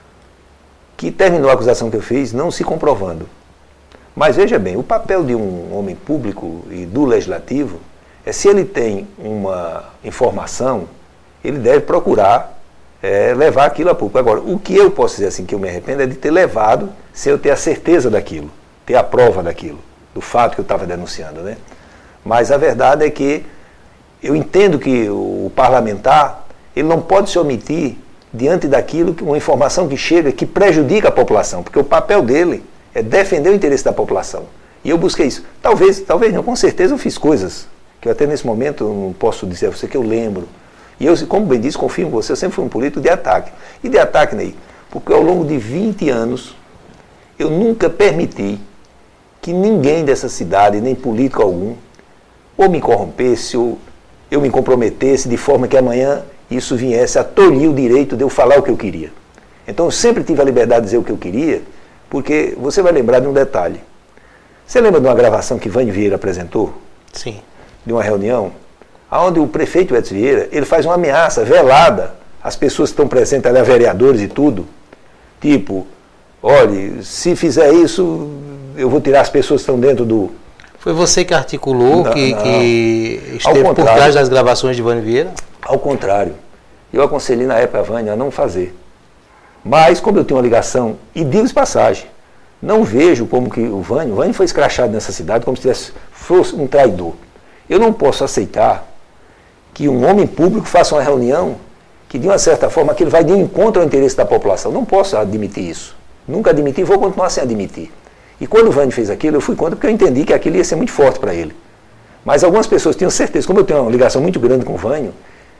L: que terminou a acusação que eu fiz não se comprovando. Mas veja bem, o papel de um homem público e do legislativo é, se ele tem uma informação, ele deve procurar levar aquilo a público. Agora, o que eu posso dizer assim que eu me arrependo é de ter levado sem eu ter a certeza daquilo, ter a prova daquilo, do fato que eu estava denunciando, né? Mas a verdade é que eu entendo que o parlamentar, ele não pode se omitir diante daquilo, uma informação que chega, que prejudica a população, porque o papel dele é defender o interesse da população. E eu busquei isso. Talvez não, com certeza eu fiz coisas, que eu até nesse momento eu não posso dizer a você que eu lembro. E eu, como bem disse, confio em você, eu sempre fui um político de ataque. E de ataque, Ney, porque ao longo de 20 anos, eu nunca permiti que ninguém dessa cidade, nem político algum, ou me corrompesse, ou eu me comprometesse de forma que amanhã isso viesse a tolir o direito de eu falar o que eu queria. Então eu sempre tive a liberdade de dizer o que eu queria, porque você vai lembrar de um detalhe. Você lembra de uma gravação que Vânio Vieira apresentou?
K: Sim.
L: De uma reunião, onde o prefeito Edson Vieira, ele faz uma ameaça velada às pessoas que estão presentes ali, a vereadores e tudo, tipo, olha, se fizer isso, eu vou tirar as pessoas que estão dentro do...
K: Foi você que articulou, que esteve por trás das gravações de Vânio Vieira?
L: Ao contrário. Eu aconselhei na época a Vânio a não fazer. Mas, como eu tenho uma ligação, e digo de passagem, não vejo como que o Vânio foi escrachado nessa cidade como se fosse um traidor. Eu não posso aceitar que um homem público faça uma reunião que, de uma certa forma, aquilo vai de encontro ao interesse da população. Não posso admitir isso. Nunca admiti e vou continuar sem admitir. E quando o Vânio fez aquilo, eu fui contra porque eu entendi que aquilo ia ser muito forte para ele. Mas algumas pessoas tinham certeza, como eu tenho uma ligação muito grande com o Vânio,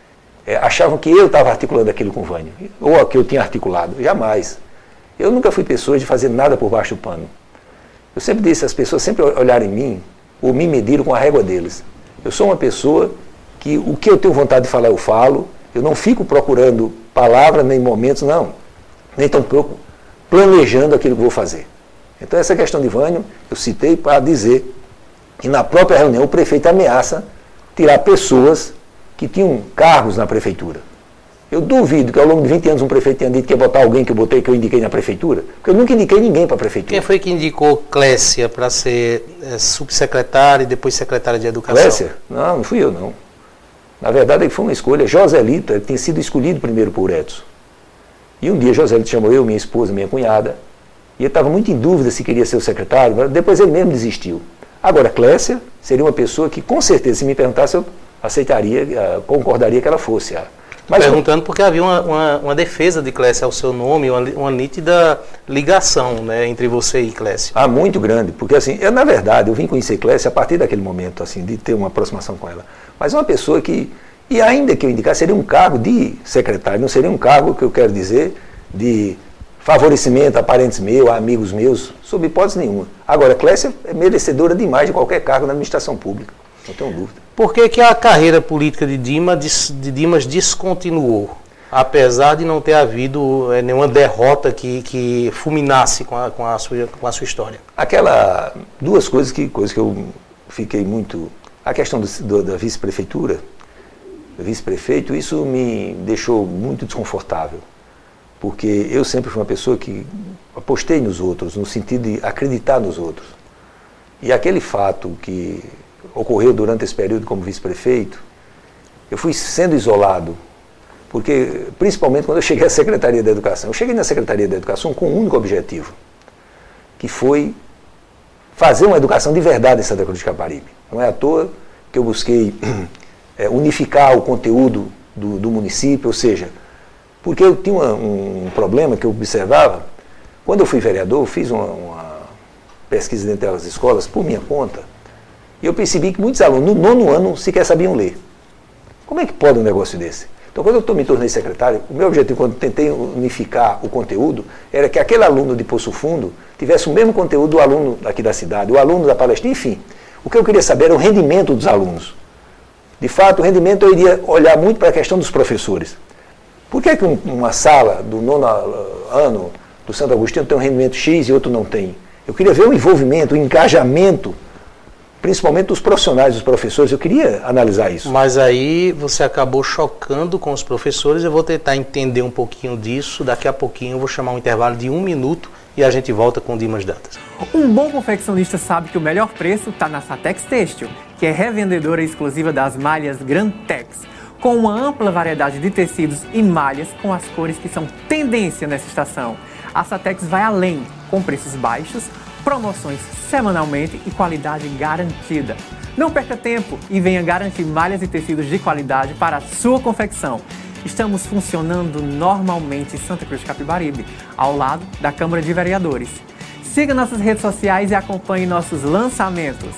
L: achavam que eu estava articulando aquilo com o Vânio, ou que eu tinha articulado. Jamais. Eu nunca fui pessoa de fazer nada por baixo do pano. Eu sempre disse, as pessoas sempre olharem em mim, ou me mediram com a régua deles. Eu sou uma pessoa que o que eu tenho vontade de falar eu falo, eu não fico procurando palavras nem momentos, não. Nem tampouco planejando aquilo que vou fazer. Então essa questão de Vânio, eu citei para dizer que na própria reunião o prefeito ameaça tirar pessoas que tinham cargos na prefeitura. Eu duvido que ao longo de 20 anos um prefeito tenha dito que ia botar alguém que eu indiquei na prefeitura, porque eu nunca indiquei ninguém para a prefeitura.
K: Quem foi que indicou Clécia para ser subsecretária e depois secretária de Educação?
L: Clécia? Não fui eu não. Na verdade foi uma escolha. Joselito tinha sido escolhido primeiro por Edson. E um dia Joselito chamou eu, minha esposa, minha cunhada, e ele estava muito em dúvida se queria ser o secretário, mas depois ele mesmo desistiu. Agora, Clécia seria uma pessoa que, com certeza, se me perguntasse, eu aceitaria, concordaria que ela fosse a...
K: Mas perguntando porque havia uma defesa de Clécia ao seu nome, uma nítida ligação, né, entre você e Clécia.
L: Muito grande, porque assim, na verdade, eu vim conhecer Clécia a partir daquele momento, assim, de ter uma aproximação com ela. Mas uma pessoa que, e ainda que eu indicasse, seria um cargo de secretário, não seria um cargo, que eu quero dizer, de favorecimento a parentes meus, a amigos meus, sob hipótese nenhuma. Agora, Clécia é merecedora demais de qualquer cargo na administração pública, não tenho dúvida.
K: Por que a carreira política de Dimas descontinuou, apesar de não ter havido nenhuma derrota que fulminasse com a sua história?
L: Duas coisas que eu fiquei muito... A questão da vice-prefeitura, vice-prefeito, isso me deixou muito desconfortável, porque eu sempre fui uma pessoa que apostei nos outros, no sentido de acreditar nos outros. E aquele fato que ocorreu durante esse período como vice-prefeito, eu fui sendo isolado, porque principalmente quando eu cheguei à Secretaria da Educação. Eu cheguei na Secretaria da Educação com um único objetivo, que foi fazer uma educação de verdade em Santa Cruz de Capibaribe. Não é à toa que eu busquei unificar o conteúdo do município, ou seja, porque eu tinha um problema que eu observava. Quando eu fui vereador, eu fiz uma pesquisa dentro das escolas por minha conta, e eu percebi que muitos alunos no 9º ano sequer sabiam ler. Como é que pode um negócio desse? Então, quando eu me tornei secretário, o meu objetivo, quando tentei unificar o conteúdo, era que aquele aluno de Poço Fundo tivesse o mesmo conteúdo do aluno aqui da cidade, o aluno da Palestina, enfim. O que eu queria saber era o rendimento dos alunos. De fato, o rendimento eu iria olhar muito para a questão dos professores. Por que uma sala do 9º ano do Santo Agostinho tem um rendimento X e outro não tem? Eu queria ver o envolvimento, o engajamento, principalmente dos profissionais, dos professores. Eu queria analisar isso.
K: Mas aí você acabou chocando com os professores. Eu vou tentar entender um pouquinho disso. Daqui a pouquinho eu vou chamar um intervalo de 1 minuto e a gente volta com Dimas Dantas.
D: Um bom confeccionista sabe que o melhor preço está na Satex Têxtil, que é revendedora exclusiva das malhas Grantex, com uma ampla variedade de tecidos e malhas com as cores que são tendência nessa estação. A Satex vai além, com preços baixos, promoções semanalmente e qualidade garantida. Não perca tempo e venha garantir malhas e tecidos de qualidade para a sua confecção. Estamos funcionando normalmente em Santa Cruz de Capibaribe, ao lado da Câmara de Vereadores. Siga nossas redes sociais e acompanhe nossos lançamentos.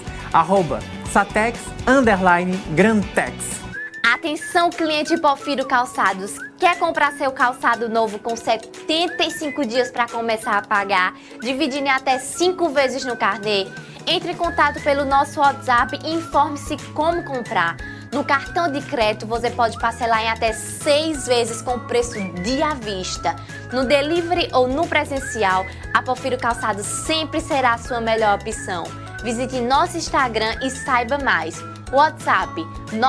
D: @Satex_Grantex.
M: Atenção, cliente Porfírio Calçados. Quer comprar seu calçado novo com 75 dias para começar a pagar, dividindo em até 5 vezes no carnê? Entre em contato pelo nosso WhatsApp e informe-se como comprar. No cartão de crédito você pode parcelar em até 6 vezes com preço de à vista. No delivery ou no presencial, a Porfírio Calçados sempre será a sua melhor opção. Visite nosso Instagram e saiba mais. WhatsApp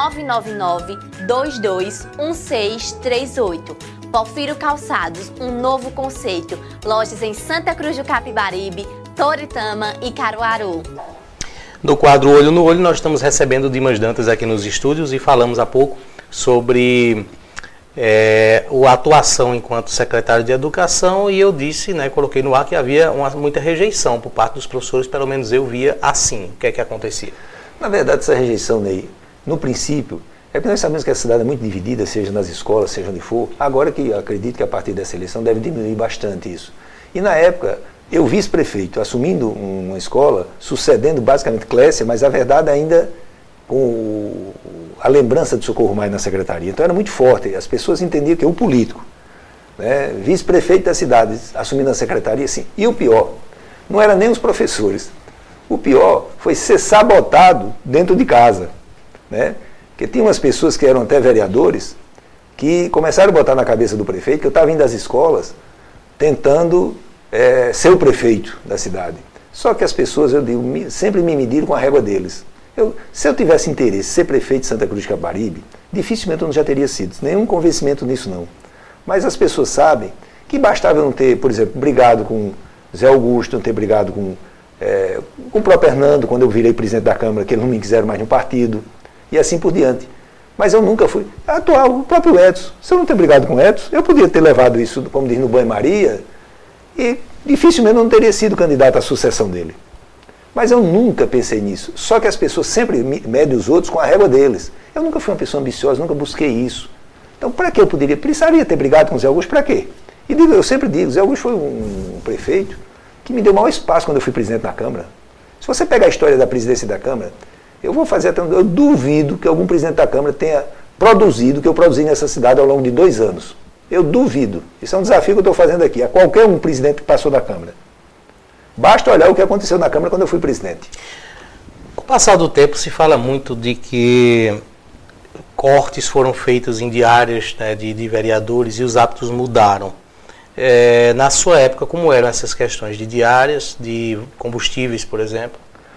M: 999-221638. Porfírio Calçados, um novo conceito. Lojas em Santa Cruz do Capibaribe, Toritama e Caruaru.
K: No quadro Olho no Olho, nós estamos recebendo o Dimas Dantas aqui nos estúdios e falamos há pouco sobre a atuação enquanto secretário de Educação, e eu disse, coloquei no ar que havia muita rejeição por parte dos professores, pelo menos eu via assim. O que é que acontecia?
L: Na verdade, essa rejeição, Ney, no princípio, é porque nós sabemos que a cidade é muito dividida, seja nas escolas, seja onde for. Agora que eu acredito que a partir dessa eleição deve diminuir bastante isso. E na época, eu vice-prefeito, assumindo uma escola, sucedendo basicamente Clécia, mas a verdade ainda com a lembrança do Socorro Mais na secretaria. Então era muito forte. As pessoas entendiam que eu, político, vice-prefeito da cidade, assumindo a secretaria, assim. E o pior, não era nem os professores. O pior foi ser sabotado dentro de casa, Porque tinha umas pessoas que eram até vereadores que começaram a botar na cabeça do prefeito que eu estava indo às escolas tentando ser o prefeito da cidade. Só que as pessoas, eu digo, sempre me mediram com a régua deles. Se eu tivesse interesse em ser prefeito de Santa Cruz de Capibaribe, dificilmente eu não já teria sido. Nenhum convencimento nisso, não. Mas as pessoas sabem que bastava eu não ter, por exemplo, brigado com Zé Augusto, não ter brigado com o próprio Hernando, quando eu virei presidente da Câmara, que eles não me quiseram mais no partido, e assim por diante. Mas eu nunca fui. Atual, o próprio Edson. Se eu não ter brigado com o Edson, eu podia ter levado isso, como diz, no banho-maria, e dificilmente eu não teria sido candidato à sucessão dele. Mas eu nunca pensei nisso. Só que as pessoas sempre medem os outros com a régua deles. Eu nunca fui uma pessoa ambiciosa, nunca busquei isso. Então, para que eu precisaria ter brigado com o Zé Augusto? Para quê? E eu sempre digo, Zé Augusto foi um prefeito que me deu maior espaço quando eu fui presidente da Câmara. Se você pegar a história da presidência da Câmara, eu duvido que algum presidente da Câmara tenha produzido o que eu produzi nessa cidade ao longo de 2 anos. Eu duvido. Isso é um desafio que eu estou fazendo aqui, a qualquer um presidente que passou da Câmara. Basta olhar o que aconteceu na Câmara quando eu fui presidente.
K: Com o passar do tempo, se fala muito de que cortes foram feitos em diárias, né, de vereadores e os hábitos mudaram. Na sua época, como eram essas questões de diárias, de combustíveis, por exemplo?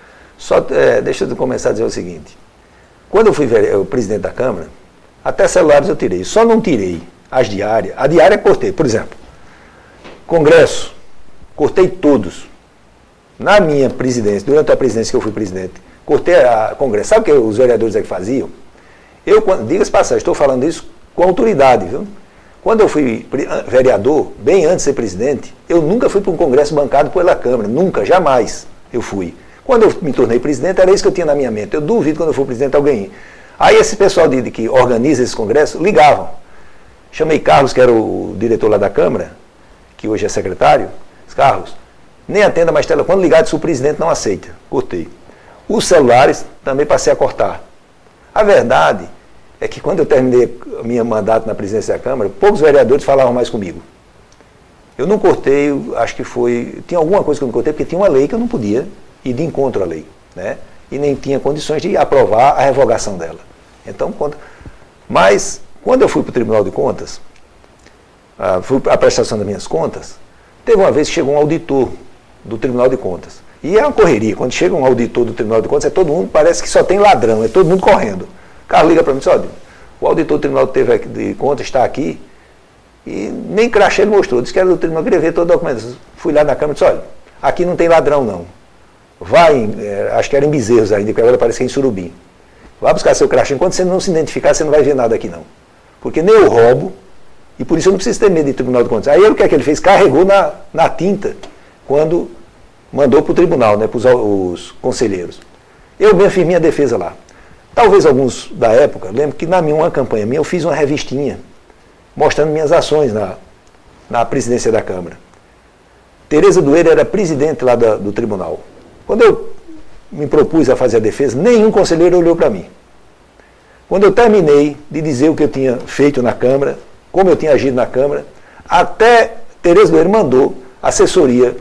L: Deixa eu começar a dizer o seguinte. Quando eu fui presidente da Câmara, até celulares eu tirei. Só não tirei as diárias. A diária cortei. Por exemplo, Congresso, cortei todos. Na minha presidência, durante a presidência que eu fui presidente, cortei a Congresso. Sabe o que os vereadores aqui faziam? Diga-se passagem, estou falando isso com autoridade, viu? Quando eu fui vereador, bem antes de ser presidente, eu nunca fui para um congresso bancado pela Câmara. Nunca, jamais eu fui. Quando eu me tornei presidente, era isso que eu tinha na minha mente. Eu duvido quando eu for presidente alguém. Aí esse pessoal que organiza esse congresso, ligavam. Chamei Carlos, que era o diretor lá da Câmara, que hoje é secretário. Carlos, nem atenda mais telefone. Quando ligar, disse, o presidente não aceita. Cortei. Os celulares também passei a cortar. A verdade é que quando eu terminei o meu mandato na presidência da Câmara, poucos vereadores falavam mais comigo. Eu não cortei, acho que tinha alguma coisa que eu não cortei, porque tinha uma lei que eu não podia ir de encontro à lei, né? E nem tinha condições de aprovar a revogação dela. Então, mas, quando eu fui para o Tribunal de Contas, fui a prestação das minhas contas, teve uma vez que chegou um auditor do Tribunal de Contas. E é uma correria, quando chega um auditor do Tribunal de Contas, todo mundo, parece que só tem ladrão, é todo mundo correndo. O cara liga para mim e diz, olha, o auditor do Tribunal de Contas está aqui, e nem crachê ele mostrou, disse que era do Tribunal, eu queria ver todo o documento. Fui lá na Câmara e disse, olha, aqui não tem ladrão não. Vai, acho que era em Bezerros ainda, que agora parece que é em Surubim. Vai buscar seu crachê, enquanto você não se identificar, você não vai ver nada aqui não. Porque nem eu roubo, e por isso eu não preciso ter medo de Tribunal de Contas. Aí o que é que ele fez? Carregou na tinta, quando mandou para o tribunal, né, para os conselheiros. Eu bem fiz minha defesa lá. Talvez alguns da época, lembro que uma campanha minha, eu fiz uma revistinha mostrando minhas ações na presidência da Câmara. Tereza Doeira era presidente lá do tribunal. Quando eu me propus a fazer a defesa, nenhum conselheiro olhou para mim. Quando eu terminei de dizer o que eu tinha feito na Câmara, como eu tinha agido na Câmara, até Tereza Doeira mandou assessoria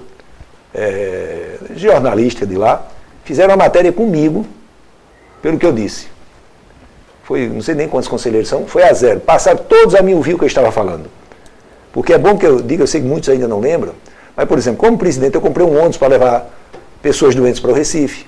L: jornalística de lá, fizeram uma matéria comigo, pelo que eu disse. Não sei nem quantos conselheiros são, foi a 0. Passaram todos a me ouvir o que eu estava falando. Porque é bom que eu diga, eu sei que muitos ainda não lembram, mas, por exemplo, como presidente, eu comprei um ônibus para levar pessoas doentes para o Recife.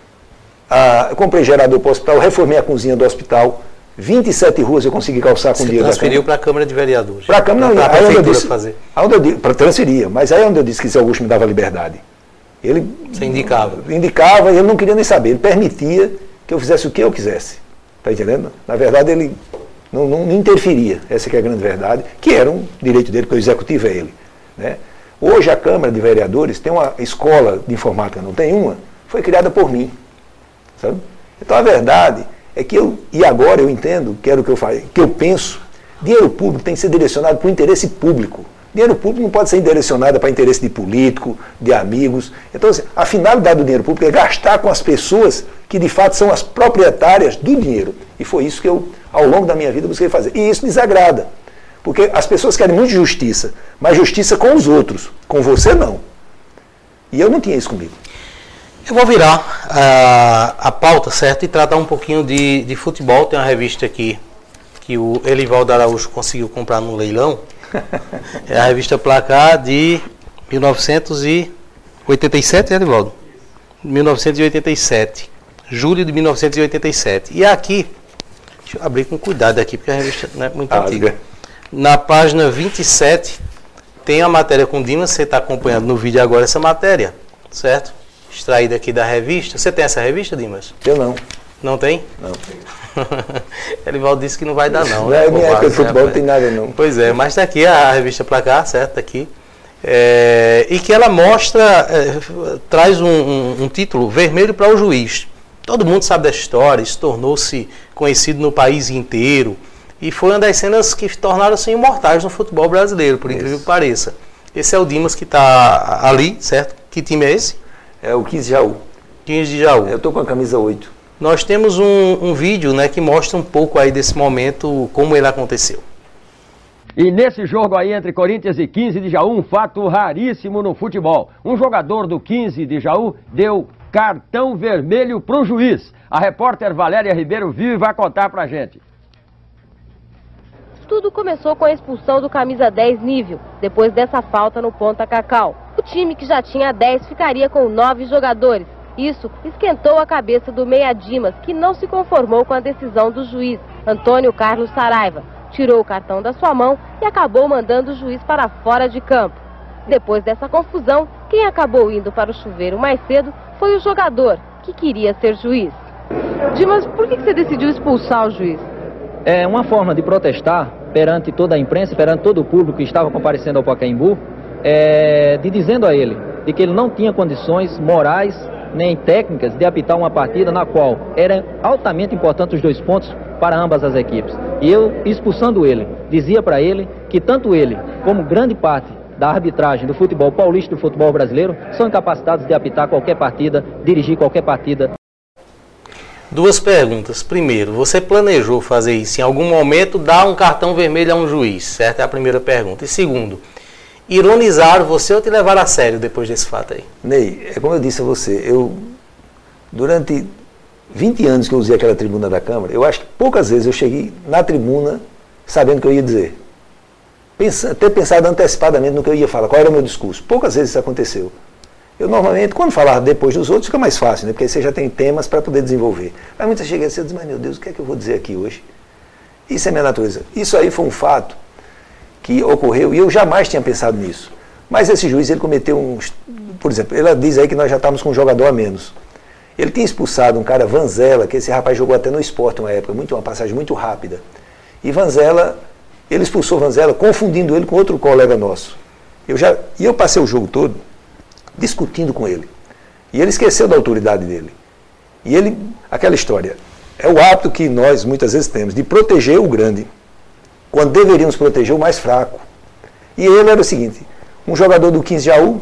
L: Eu comprei gerador para o hospital, reformei a cozinha do hospital, 27 ruas eu consegui calçar com dinheiro da Câmara.
K: Transferiu para a Câmara de Vereadores.
L: Para a Câmara, não,
K: para a Prefeitura fazer.
L: Para transferir, mas aí é onde eu disse que Zé Augusto me dava liberdade.
K: Você indicava.
L: Indicava e ele não queria nem saber, ele permitia que eu fizesse o que eu quisesse. Está entendendo? Na verdade, ele não interferia, essa que é a grande verdade, que era um direito dele, porque o executivo é ele. Né? Hoje a Câmara de Vereadores tem uma escola de informática, não tem uma, foi criada por mim. Sabe? Então a verdade é que agora eu entendo, que era o que eu falei, que eu penso, dinheiro público tem que ser direcionado para o interesse público. Dinheiro público não pode ser direcionado para interesse de político, de amigos. Então, assim, a finalidade do dinheiro público é gastar com as pessoas que de fato são as proprietárias do dinheiro. E foi isso que eu, ao longo da minha vida, busquei fazer. E isso desagrada. Porque as pessoas querem muito justiça, mas justiça com os outros. Com você, não. E eu não tinha isso comigo.
K: Eu vou virar a pauta, certo? E tratar um pouquinho de futebol. Tem uma revista aqui que o Elivaldo Araújo conseguiu comprar no leilão. É a revista Placar de 1987, Edivaldo? 1987. Julho de 1987. E aqui, deixa eu abrir com cuidado aqui, porque a revista não é muito antiga. Na página 27, tem a matéria com o Dimas, você está acompanhando no vídeo agora essa matéria, certo? Extraída aqui da revista. Você tem essa revista, Dimas?
L: Eu não.
K: Não tem?
L: Não.
K: Elivaldo disse que não vai dar não.
L: Não é minha época de futebol, não tem nada não.
K: Pois é, mas está aqui a revista pra cá, certo? Tá aqui. E que ela mostra, traz um título, Vermelho para o Juiz. Todo mundo sabe dessa história, isso tornou-se conhecido no país inteiro. E foi uma das cenas que tornaram-se imortais no futebol brasileiro, por incrível que pareça. Esse é o Dimas que está ali, certo? Que time é esse?
L: É o 15 de Jaú.
K: 15 de Jaú.
L: Eu estou com a camisa 8.
K: Nós temos um vídeo, né, que mostra um pouco aí desse momento, como ele aconteceu.
N: E nesse jogo aí entre Corinthians e 15 de Jaú, um fato raríssimo no futebol. Um jogador do 15 de Jaú deu cartão vermelho para o juiz. A repórter Valéria Ribeiro viu e vai contar pra gente.
O: Tudo começou com a expulsão do camisa 10 Nível, depois dessa falta no Ponta Cacau. O time que já tinha 10 ficaria com 9 jogadores. Isso esquentou a cabeça do meia Dimas, que não se conformou com a decisão do juiz, Antônio Carlos Saraiva. Tirou o cartão da sua mão e acabou mandando o juiz para fora de campo. Depois dessa confusão, quem acabou indo para o chuveiro mais cedo foi o jogador, que queria ser juiz.
P: Dimas, por que você decidiu expulsar o juiz? É uma forma de protestar perante toda a imprensa, perante todo o público que estava comparecendo ao Pacaembu, de dizendo a ele de que ele não tinha condições morais nem técnicas de apitar uma partida na qual era altamente importante os 2 pontos para ambas as equipes. E eu, expulsando ele, dizia para ele que tanto ele como grande parte da arbitragem do futebol paulista e do futebol brasileiro são incapacitados de apitar qualquer partida, dirigir qualquer partida.
K: 2 perguntas. Primeiro, você planejou fazer isso em algum momento, dar um cartão vermelho a um juiz, certo? É a primeira pergunta. E segundo, ironizaram você ou te levaram a sério depois desse fato aí?
L: Ney, é como eu disse a você, durante 20 anos que eu usei aquela tribuna da Câmara, eu acho que poucas vezes eu cheguei na tribuna sabendo o que eu ia dizer. Ter pensado antecipadamente no que eu ia falar, qual era o meu discurso. Poucas vezes isso aconteceu. Eu normalmente, quando falar depois dos outros, fica mais fácil, né? Porque aí você já tem temas para poder desenvolver. Mas muitas chega assim, eu digo, mas meu Deus, o que é que eu vou dizer aqui hoje? Isso é minha natureza. Isso aí foi um fato que ocorreu e eu jamais tinha pensado nisso. Mas esse juiz, ele cometeu por exemplo, ele diz aí que nós já estávamos com um jogador a menos. Ele tinha expulsado um cara, Vanzella, que esse rapaz jogou até no Sport uma época, uma passagem muito rápida. E Vanzella, ele expulsou Vanzella, confundindo ele com outro colega nosso. Eu passei o jogo todo discutindo com ele. E ele esqueceu da autoridade dele. E ele, aquela história, é o hábito que nós muitas vezes temos, de proteger o grande, quando deveríamos proteger o mais fraco. E ele era o seguinte, um jogador do 15 de Jaú,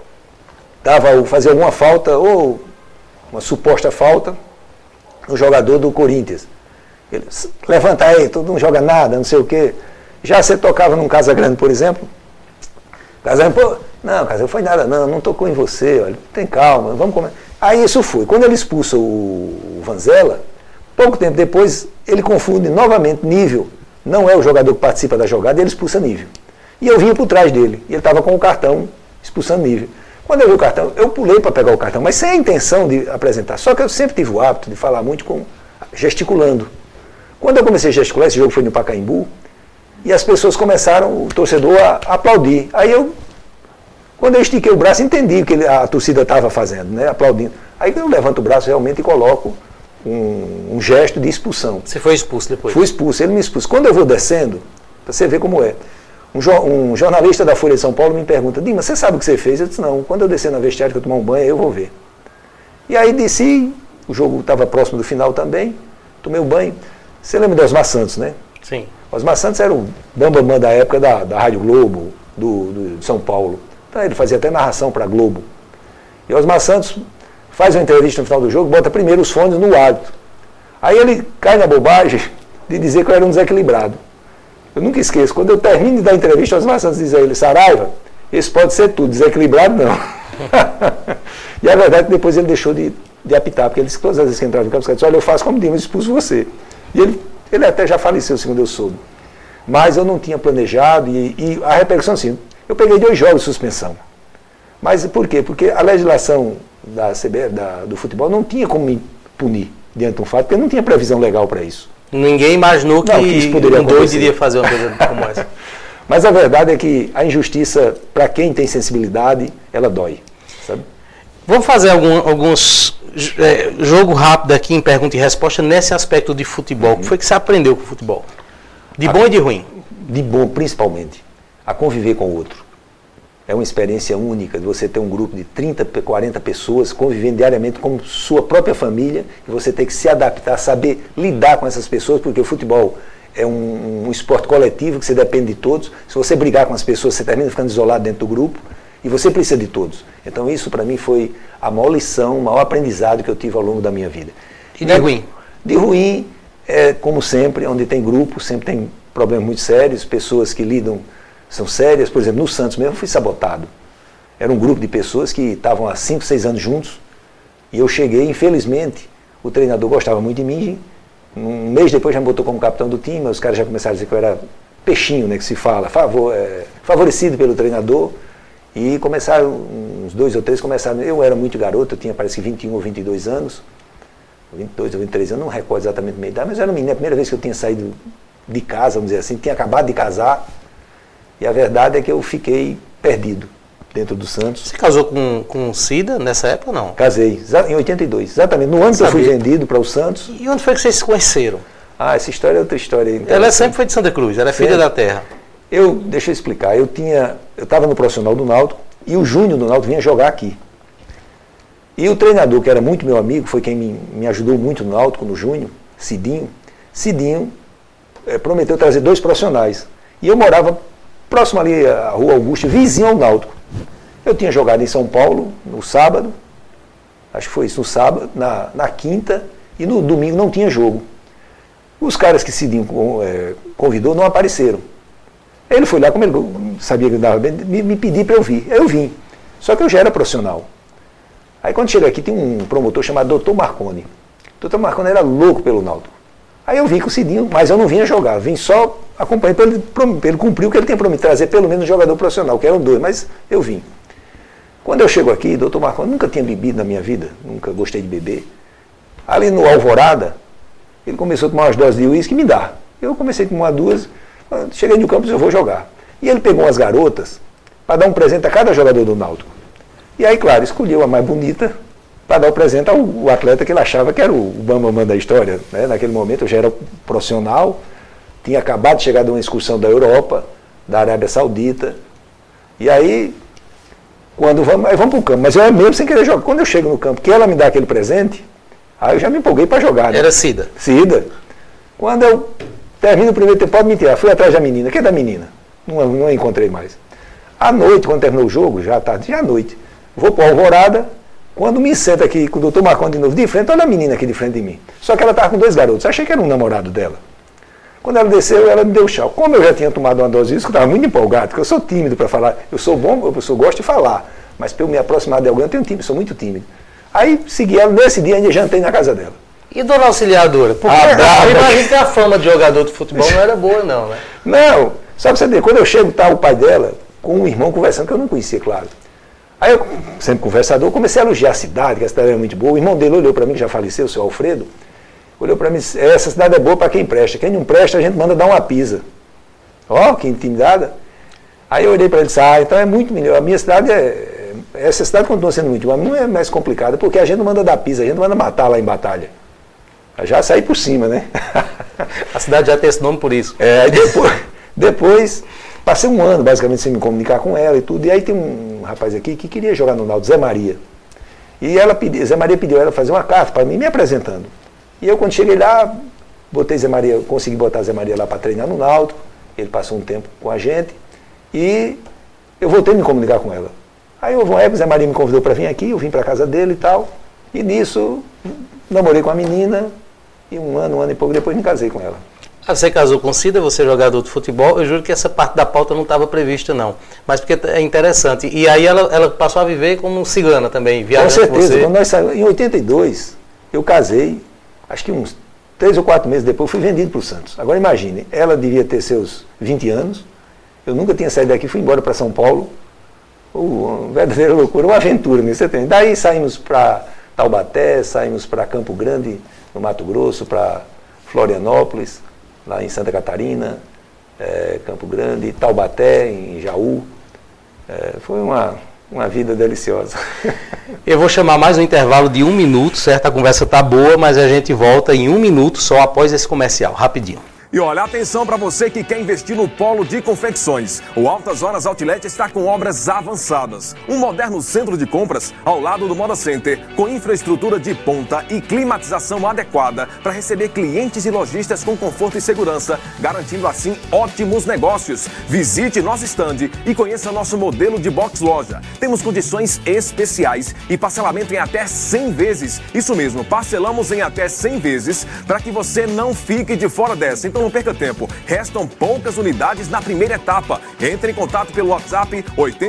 L: fazia alguma falta, ou uma suposta falta, um jogador do Corinthians. Ele, levanta aí, tu não joga nada, não sei o quê. Já você tocava num Casa Grande, por exemplo, Casa Grande, pô, não, Casa, não foi nada, não tocou em você, olha, tem calma, vamos comer. Aí isso foi. Quando ele expulsa o Vanzella, pouco tempo depois, ele confunde novamente Nível. Não é o jogador que participa da jogada, ele expulsa Nível. E eu vinha por trás dele, e ele estava com o cartão expulsando Nível. Quando eu vi o cartão, eu pulei para pegar o cartão, mas sem a intenção de apresentar. Ssó que eu sempre tive o hábito de falar muito gesticulando. Quando eu comecei a gesticular, esse jogo foi no Pacaembu, e as pessoas começaram, o torcedor, a aplaudir. Aí quando eu estiquei o braço, entendi o que a torcida estava fazendo, né, aplaudindo. Aí eu levanto o braço realmente e coloco um gesto de expulsão.
K: Você foi expulso depois?
L: Fui expulso, ele me expulsa. Quando eu vou descendo, para você ver como é, um jornalista da Folha de São Paulo me pergunta, Dimas, você sabe o que você fez? Eu disse, não, quando eu descer na vestiária que eu tomar um banho, eu vou ver. E aí desci, o jogo estava próximo do final também, tomei um banho. Você lembra do Osmar Santos, né?
K: Sim.
L: Osmar Santos era o bambamã da época da Rádio Globo, de São Paulo. Então ele fazia até narração para a Globo. E Osmar Santos faz uma entrevista no final do jogo, bota primeiro os fones no hábito. Aí ele cai na bobagem de dizer que eu era um desequilibrado. Eu nunca esqueço, quando eu termino de dar a entrevista, Osmar Santos diz a ele, Saraiva, esse pode ser tudo, desequilibrado não. E a verdade é que depois ele deixou de apitar, porque ele disse que todas as vezes que entrava no campo, ele disse, olha, eu faço como Dimas, expulso você. E ele até já faleceu, segundo eu soube. Mas eu não tinha planejado, e a repercussão assim, eu peguei 2 jogos de suspensão. Mas por quê? Porque a legislação da CBF, do futebol, não tinha como me punir diante de um fato, porque não tinha previsão legal para isso.
K: Ninguém imaginou que
L: isso poderia
K: um doido iria fazer uma coisa como essa.
L: Mas a verdade é que a injustiça, para quem tem sensibilidade, ela dói, sabe?
K: Vamos fazer alguns jogo rápido aqui em pergunta e resposta nesse aspecto de futebol. O que foi que você aprendeu com o futebol? De bom e de ruim?
L: De bom, principalmente. A conviver com o outro. É uma experiência única de você ter um grupo de 30, 40 pessoas convivendo diariamente como sua própria família e você ter que se adaptar, saber lidar com essas pessoas, porque o futebol é um esporte coletivo que você depende de todos. Se você brigar com as pessoas, você termina ficando isolado dentro do grupo e você precisa de todos. Então isso para mim foi a maior lição, o maior aprendizado que eu tive ao longo da minha vida.
K: E de ruim?
L: De ruim, como sempre, onde tem grupo, sempre tem problemas muito sérios, pessoas que lidam são sérias. Por exemplo, no Santos mesmo eu fui sabotado. Era um grupo de pessoas que estavam há 5, 6 anos juntos e eu cheguei, infelizmente, o treinador gostava muito de mim. Um mês depois já me botou como capitão do time, os caras já começaram a dizer que eu era peixinho, né, que se fala, favorecido pelo treinador. E começaram, uns 2 ou 3 começaram, eu era muito garoto, eu tinha parece que 21 ou 22 anos, 22 ou 23 anos, não recordo exatamente a minha idade, mas eu era um menino, a primeira vez que eu tinha saído de casa, vamos dizer assim, tinha acabado de casar. E a verdade é que eu fiquei perdido dentro do Santos.
K: Você casou com Cida nessa época ou não?
L: Casei, em 82, exatamente, no ano que eu fui vendido para o Santos.
K: E onde foi que vocês se conheceram?
L: Ah, essa história é outra história.
K: Ela sempre foi de Santa Cruz, ela é filha da terra.
L: Deixa eu explicar, eu estava no profissional do Náutico e o Júnior do Náutico vinha jogar aqui. E o treinador, que era muito meu amigo, foi quem me ajudou muito no Náutico, no Júnior, Cidinho, prometeu trazer 2 profissionais. E eu morava próximo ali à Rua Augusta, vizinho ao Náutico. Eu tinha jogado em São Paulo no sábado, acho que foi isso, no sábado, na quinta, e no domingo não tinha jogo. Os caras que Cidinho convidou não apareceram. Ele foi lá, como ele sabia que dava bem, me pediu para eu vir. Eu vim. Só que eu já era profissional. Aí quando cheguei aqui, tem um promotor chamado Dr. Marconi. Dr. Marconi era louco pelo Náutico. Aí eu vim com o Cidinho, mas eu não vinha jogar, vim só acompanhar para ele cumprir o que ele tinha prometido, trazer pelo menos um jogador profissional, que eram 2, mas eu vim. Quando eu chego aqui, Dr. Marconi, nunca tinha bebido na minha vida, nunca gostei de beber. Ali no Alvorada, ele começou a tomar umas doses de uísque e me dá. Eu comecei a tomar 2, cheguei no campo e eu vou jogar. E ele pegou umas garotas para dar um presente a cada jogador do Náutico. E aí, claro, escolheu a mais bonita para dar o presente ao atleta que ele achava que era o bambambam da história. Né? Naquele momento eu já era profissional, tinha acabado de chegar de uma excursão da Europa, da Arábia Saudita. E aí, vamos para o campo. Mas eu mesmo sem querer jogar. Quando eu chego no campo, que ela me dá aquele presente, aí eu já me empolguei para jogar. Né?
K: Era Cida?
L: Cida. Quando eu termino o primeiro tempo, pode me tirar. Fui atrás da menina. Que é da menina? Não a encontrei mais. À noite, quando terminou o jogo, já tarde, já à noite, vou para a Alvorada. Quando me sento aqui com o doutor Marconi de novo de frente, olha a menina aqui de frente de mim. Só que ela estava com 2 garotos. Achei que era um namorado dela. Quando ela desceu, ela me deu tchau. Como eu já tinha tomado uma dose disso, eu estava muito empolgado, porque eu sou tímido para falar. Eu sou bom, eu gosto de falar. Mas para eu me aproximar de alguém, eu tenho tímido, sou muito tímido. Aí segui ela, nesse dia ainda jantei na casa dela.
K: E dona Auxiliadora? Porque eu imagino que a fama de jogador de futebol não era boa, não, né?
L: Não, só para você ver, quando eu chego, tá o pai dela com um irmão conversando, que eu não conhecia, claro. Aí eu, sempre conversador, comecei a elogiar a cidade, que a cidade era muito boa. O irmão dele olhou para mim, que já faleceu, o seu Alfredo, olhou para mim e disse, essa cidade é boa para quem presta. Quem não presta, a gente manda dar uma pisa. Ó, que intimidada. Aí eu olhei para ele e disse, então é muito melhor. A minha cidade essa cidade continua sendo muito boa, não é mais complicada, porque a gente não manda dar pisa, a gente manda matar lá em batalha. Já saí por cima, né?
K: A cidade já tem esse nome por isso.
L: Aí depois passei um ano, basicamente, sem me comunicar com ela e tudo. E aí tem um rapaz aqui que queria jogar no Náutico, Zé Maria. E Zé Maria pediu ela fazer uma carta para mim, me apresentando. E eu, quando cheguei lá, consegui botar Zé Maria lá para treinar no Náutico. Ele passou um tempo com a gente. E eu voltei a me comunicar com ela. Aí houve uma época, Zé Maria me convidou para vir aqui, eu vim para a casa dele e tal. E nisso, namorei com a menina. E um ano e pouco depois me casei com ela.
K: Você casou com Cida, você é jogador de futebol. Eu juro que essa parte da pauta não estava prevista, não. Mas porque é interessante. E aí ela passou a viver como cigana também, viajando com você.
L: Com certeza. Quando nós saímos, em 82, eu casei, acho que uns 3 ou 4 meses depois, fui vendido para o Santos. Agora imagine, ela devia ter seus 20 anos. Eu nunca tinha saído daqui, fui embora para São Paulo. Uma verdadeira loucura, uma aventura, né? Você tem. Daí saímos para Taubaté, saímos para Campo Grande, no Mato Grosso, para Florianópolis, lá em Santa Catarina, Campo Grande, Taubaté, em Jaú. Foi uma vida deliciosa.
K: Eu vou chamar mais um intervalo de 1 minuto, certo? A conversa tá boa, mas a gente volta em 1 minuto só após esse comercial, rapidinho.
B: E olha, atenção para você que quer investir no polo de confecções. O Altas Horas Outlet está com obras avançadas. Um moderno centro de compras ao lado do Moda Center, com infraestrutura de ponta e climatização adequada para receber clientes e lojistas com conforto e segurança, garantindo assim ótimos negócios. Visite nosso stand e conheça nosso modelo de box loja. Temos condições especiais e parcelamento em até 100 vezes. Isso mesmo, parcelamos em até 100 vezes para que você não fique de fora dessa. Então não perca tempo, restam poucas unidades na primeira etapa. Entre em contato pelo WhatsApp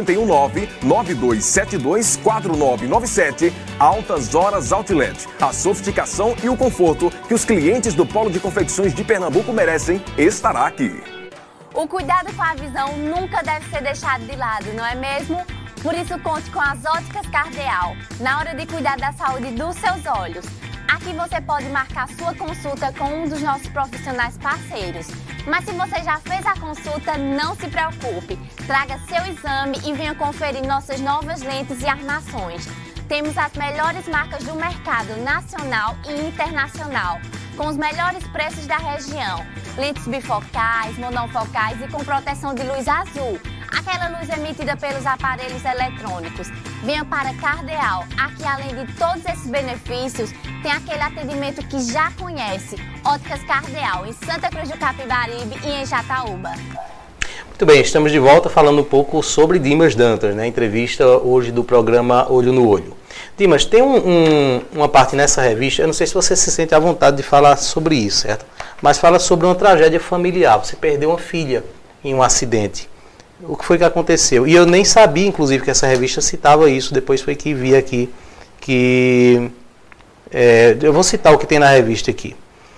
B: 819-9272-4997. Altas Horas Outlet. A sofisticação e o conforto que os clientes do Polo de Confecções de Pernambuco merecem estará aqui.
M: O cuidado com a visão nunca deve ser deixado de lado, não é mesmo? Por isso, conte com as Óticas Cardeal, na hora de cuidar da saúde dos seus olhos. Aqui você pode marcar sua consulta com um dos nossos profissionais parceiros. Mas se você já fez a consulta, não se preocupe. Traga seu exame e venha conferir nossas novas lentes e armações. Temos as melhores marcas do mercado nacional e internacional, com os melhores preços da região. Lentes bifocais, monofocais e com proteção de luz azul. Aquela luz emitida pelos aparelhos eletrônicos. Venha para Cardeal. Aqui, além de todos esses benefícios, tem aquele atendimento que já conhece. Óticas Cardeal, em Santa Cruz do Capibaribe e em Jataúba.
K: Muito bem, estamos de volta falando um pouco sobre Dimas Dantas, né? Entrevista hoje do programa Olho no Olho. Dimas, tem uma parte nessa revista, eu não sei se você se sente à vontade de falar sobre isso, certo? Mas fala sobre uma tragédia familiar. Você perdeu uma filha em um acidente. O que foi que aconteceu? E eu nem sabia, inclusive, que essa revista citava isso. Depois foi que vi aqui que... eu vou citar o que tem na revista aqui.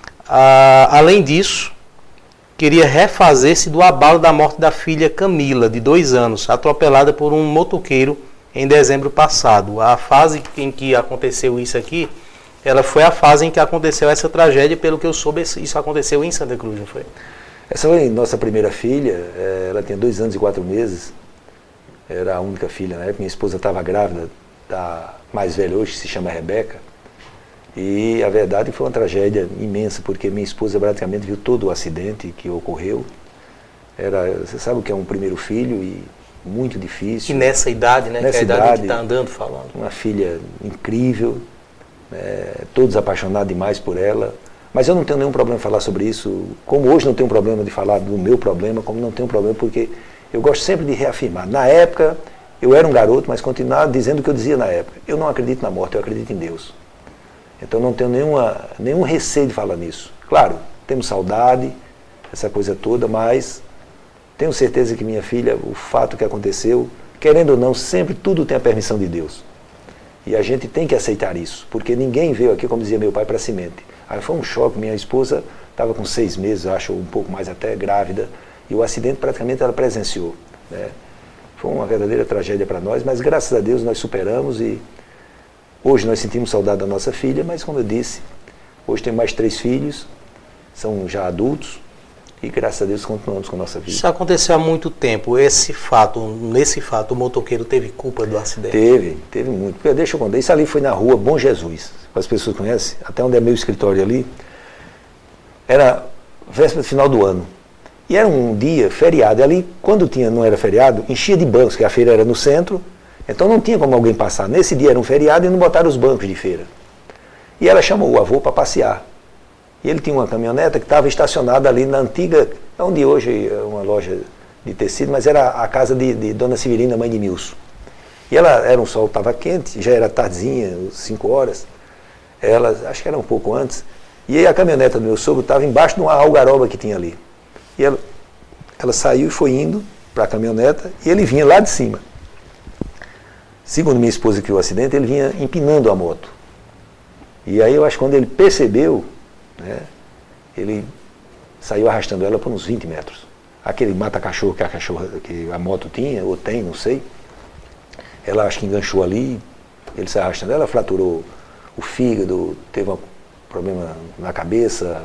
K: Além disso, queria refazer-se do abalo da morte da filha Camila, de 2 anos, atropelada por um motoqueiro em dezembro passado. A fase em que aconteceu isso aqui, ela foi a fase em que aconteceu essa tragédia. Pelo que eu soube, isso aconteceu em Santa Cruz, não foi?
L: Essa foi nossa primeira filha, ela tinha 2 anos e 4 meses, era a única filha na época. Minha esposa estava grávida da mais velha hoje, que se chama Rebeca, e a verdade foi uma tragédia imensa, porque minha esposa praticamente viu todo o acidente que ocorreu. Você sabe o que é um primeiro filho e muito difícil.
K: E nessa idade, né?
L: Nessa
K: que é a idade
L: idade,
K: que está andando, falando.
L: Uma filha incrível, todos apaixonados demais por ela. Mas eu não tenho nenhum problema em falar sobre isso, como hoje não tenho problema de falar do meu problema, como não tenho problema, porque eu gosto sempre de reafirmar. Na época, eu era um garoto, mas continuava dizendo o que eu dizia na época. Eu não acredito na morte, eu acredito em Deus. Então não tenho nenhum receio de falar nisso. Claro, temos saudade, essa coisa toda, mas tenho certeza que minha filha, o fato que aconteceu, querendo ou não, sempre tudo tem a permissão de Deus. E a gente tem que aceitar isso, porque ninguém veio aqui, como dizia meu pai, para semente. Aí foi um choque, minha esposa estava com 6 meses, acho, um pouco mais até, grávida, e o acidente praticamente ela presenciou, né? Foi uma verdadeira tragédia para nós, mas graças a Deus nós superamos e hoje nós sentimos saudade da nossa filha, mas como eu disse, hoje tem mais 3 filhos, são já adultos, e graças a Deus continuamos com a nossa vida.
K: Isso aconteceu há muito tempo. Nesse fato, o motoqueiro teve culpa do acidente?
L: Teve muito. Deixa eu contar, isso ali foi na rua Bom Jesus, as pessoas conhecem, até onde é meu escritório ali, era véspera do final do ano. E era um dia feriado, e ali, quando não era feriado, enchia de bancos, que a feira era no centro, então não tinha como alguém passar. Nesse dia era um feriado e não botaram os bancos de feira. E ela chamou o avô para passear. E ele tinha uma caminhoneta que estava estacionada ali na antiga, onde hoje é uma loja de tecido, mas era a casa de Dona Severina, mãe de Nilson. E o sol estava quente, já era tardezinha, 5 horas, acho que era um pouco antes, e aí a caminhoneta do meu sogro estava embaixo de uma algaroba que tinha ali. E ela saiu e foi indo para a caminhoneta, e ele vinha lá de cima. Segundo minha esposa que viu o acidente, ele vinha empinando a moto. E aí eu acho que quando ele percebeu, né, ele saiu arrastando ela por uns 20 metros. Aquele mata-cachorro que a moto tinha, ou tem, não sei. ela acho que enganchou ali, ele se arrastando, ela fraturou o fígado, teve um problema na cabeça,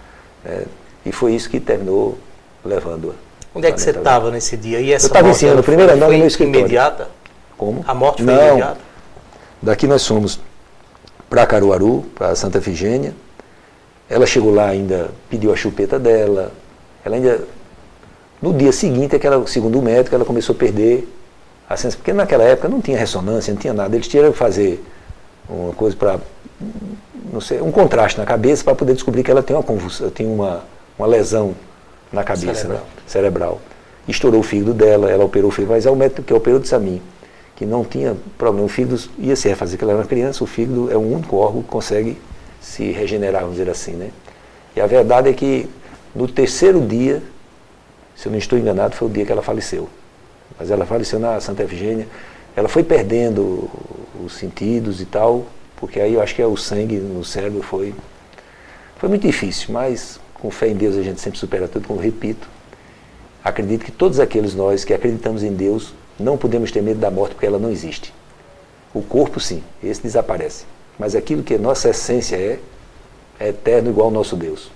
L: e foi isso que terminou levando-a.
K: Onde é que você estava nesse dia? E essa
L: eu estava ensinando, primeiro andar no meu escritório.
K: Imediata?
L: Como?
K: A morte foi imediata?
L: Daqui nós fomos para Caruaru, para Santa Efigênia. Ela chegou lá ainda, pediu a chupeta dela. Ela ainda, no dia seguinte, segundo o médico, ela começou a perder a sensação. Porque naquela época não tinha ressonância, não tinha nada. Eles tinham que fazer uma coisa para, não sei, um contraste na cabeça para poder descobrir que ela tem uma convulsão, tem uma lesão na cabeça cerebral. Estourou o fígado dela, ela operou o fígado, mas é o médico que operou disse a mim que não tinha problema, o fígado ia se refazer, que ela era uma criança, o fígado é o único órgão que consegue se regenerar, vamos dizer assim, né? E a verdade é que no terceiro dia, se eu não estou enganado, foi o dia que ela faleceu. Mas ela faleceu na Santa Efigênia, ela foi perdendo os sentidos e tal, porque aí eu acho que o sangue no cérebro foi muito difícil, mas com fé em Deus a gente sempre supera tudo, como eu repito. Acredito que todos aqueles nós que acreditamos em Deus não podemos ter medo da morte porque ela não existe. O corpo sim, esse desaparece. Mas aquilo que a nossa essência é eterno igual ao nosso Deus.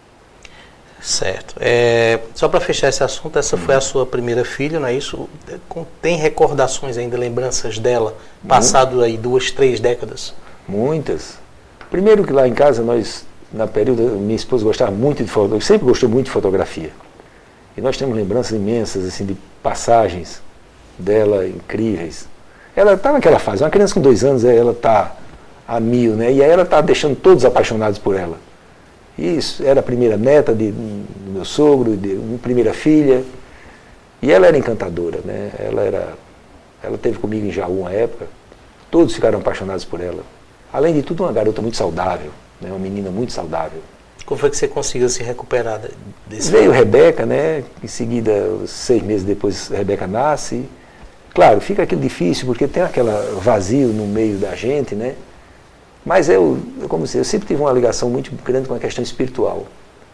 K: Certo. Só para fechar esse assunto, essa foi a sua primeira filha, não é isso? Tem recordações ainda, lembranças dela, passado aí 2, 3 décadas?
L: Muitas. Primeiro que lá em casa nós, na período, minha esposa gostava muito de fotografia, sempre gostou muito de fotografia. E nós temos lembranças imensas, assim, de passagens dela incríveis. Ela está naquela fase, uma criança com 2 anos, ela está a 1000, né? E aí ela está deixando todos apaixonados por ela. Isso, era a primeira neta do meu sogro, minha primeira filha. E ela era encantadora, né? Ela teve comigo em Jaú uma época, todos ficaram apaixonados por ela. Além de tudo, uma garota muito saudável, né? Uma menina muito saudável.
K: Como foi que você conseguiu se recuperar desse?
L: Veio Rebeca, né? Em seguida, 6 meses depois, Rebeca nasce. Claro, fica aquilo difícil, porque tem aquele vazio no meio da gente, né? Mas eu sempre tive uma ligação muito grande com a questão espiritual.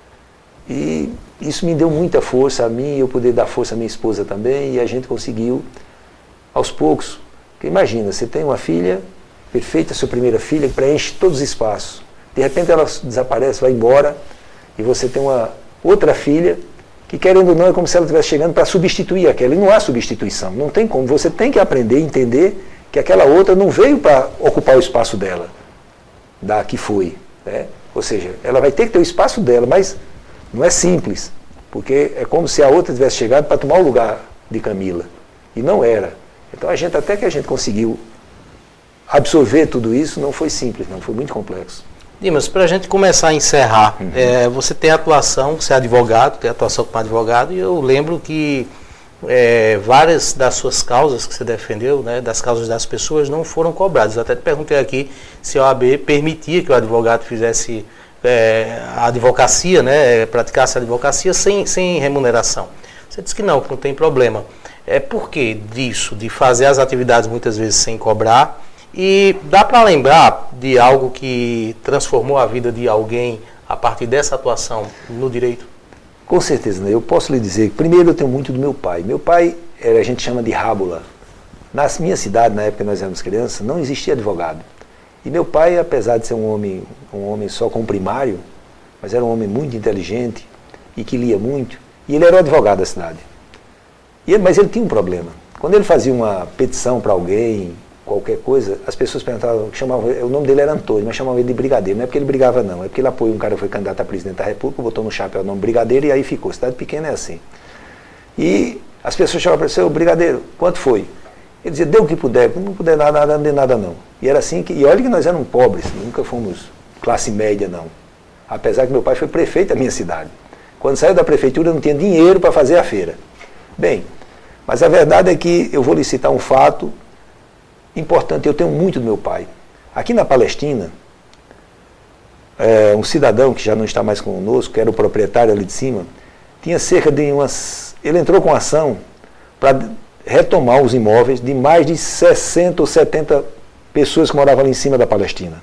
L: E isso me deu muita força a mim, eu poder dar força à minha esposa também, e a gente conseguiu, aos poucos. Porque imagina, você tem uma filha perfeita, sua primeira filha, que preenche todos os espaços. De repente ela desaparece, vai embora, e você tem uma outra filha que, querendo ou não, é como se ela estivesse chegando para substituir aquela. E não há substituição, não tem como. Você tem que aprender a entender que aquela outra não veio para ocupar o espaço dela, da que foi, né? Ou seja, ela vai ter que ter o espaço dela, mas não é simples, porque é como se a outra tivesse chegado para tomar o lugar de Camila, e não era. Então até que a gente conseguiu absorver tudo isso, não foi simples, não, foi muito complexo.
K: Dimas, para a gente começar a encerrar, você tem atuação, você é advogado, tem atuação como advogado, e eu lembro que várias das suas causas que você defendeu, né, das causas das pessoas, não foram cobradas. Eu até te perguntei aqui se a OAB permitia que o advogado fizesse a advocacia, né, praticasse a advocacia sem remuneração. Você disse que não tem problema. Por que disso, de fazer as atividades muitas vezes sem cobrar? E dá para lembrar de algo que transformou a vida de alguém a partir dessa atuação no direito?
L: Com certeza, né? Eu posso lhe dizer que, primeiro, eu tenho muito do meu pai. Meu pai, a gente chama de rábula. Na minha cidade, na época que nós éramos crianças, não existia advogado. E meu pai, apesar de ser um homem só com primário, mas era um homem muito inteligente e que lia muito, e ele era o advogado da cidade. Mas ele tinha um problema. Quando ele fazia uma petição para alguém, qualquer coisa, as pessoas perguntavam, o nome dele era Antônio, mas chamavam ele de brigadeiro. Não é porque ele brigava não, é porque ele apoiou um cara que foi candidato a presidente da República, botou no chapéu o nome brigadeiro e aí ficou. Cidade pequena é assim. E as pessoas chamavam para ele, seu brigadeiro, quanto foi? Ele dizia, dê o que puder, não puder nada, não dê nada não. E era assim, e olha que nós éramos pobres, nunca fomos classe média não. Apesar que meu pai foi prefeito da minha cidade. Quando saiu da prefeitura não tinha dinheiro para fazer a feira. Bem, mas a verdade é que eu vou lhe citar um fato importante, eu tenho muito do meu pai. Aqui na Palestina, um cidadão que já não está mais conosco, que era o proprietário ali de cima, tinha cerca de ele entrou com ação para retomar os imóveis de mais de 60 ou 70 pessoas que moravam ali em cima da Palestina.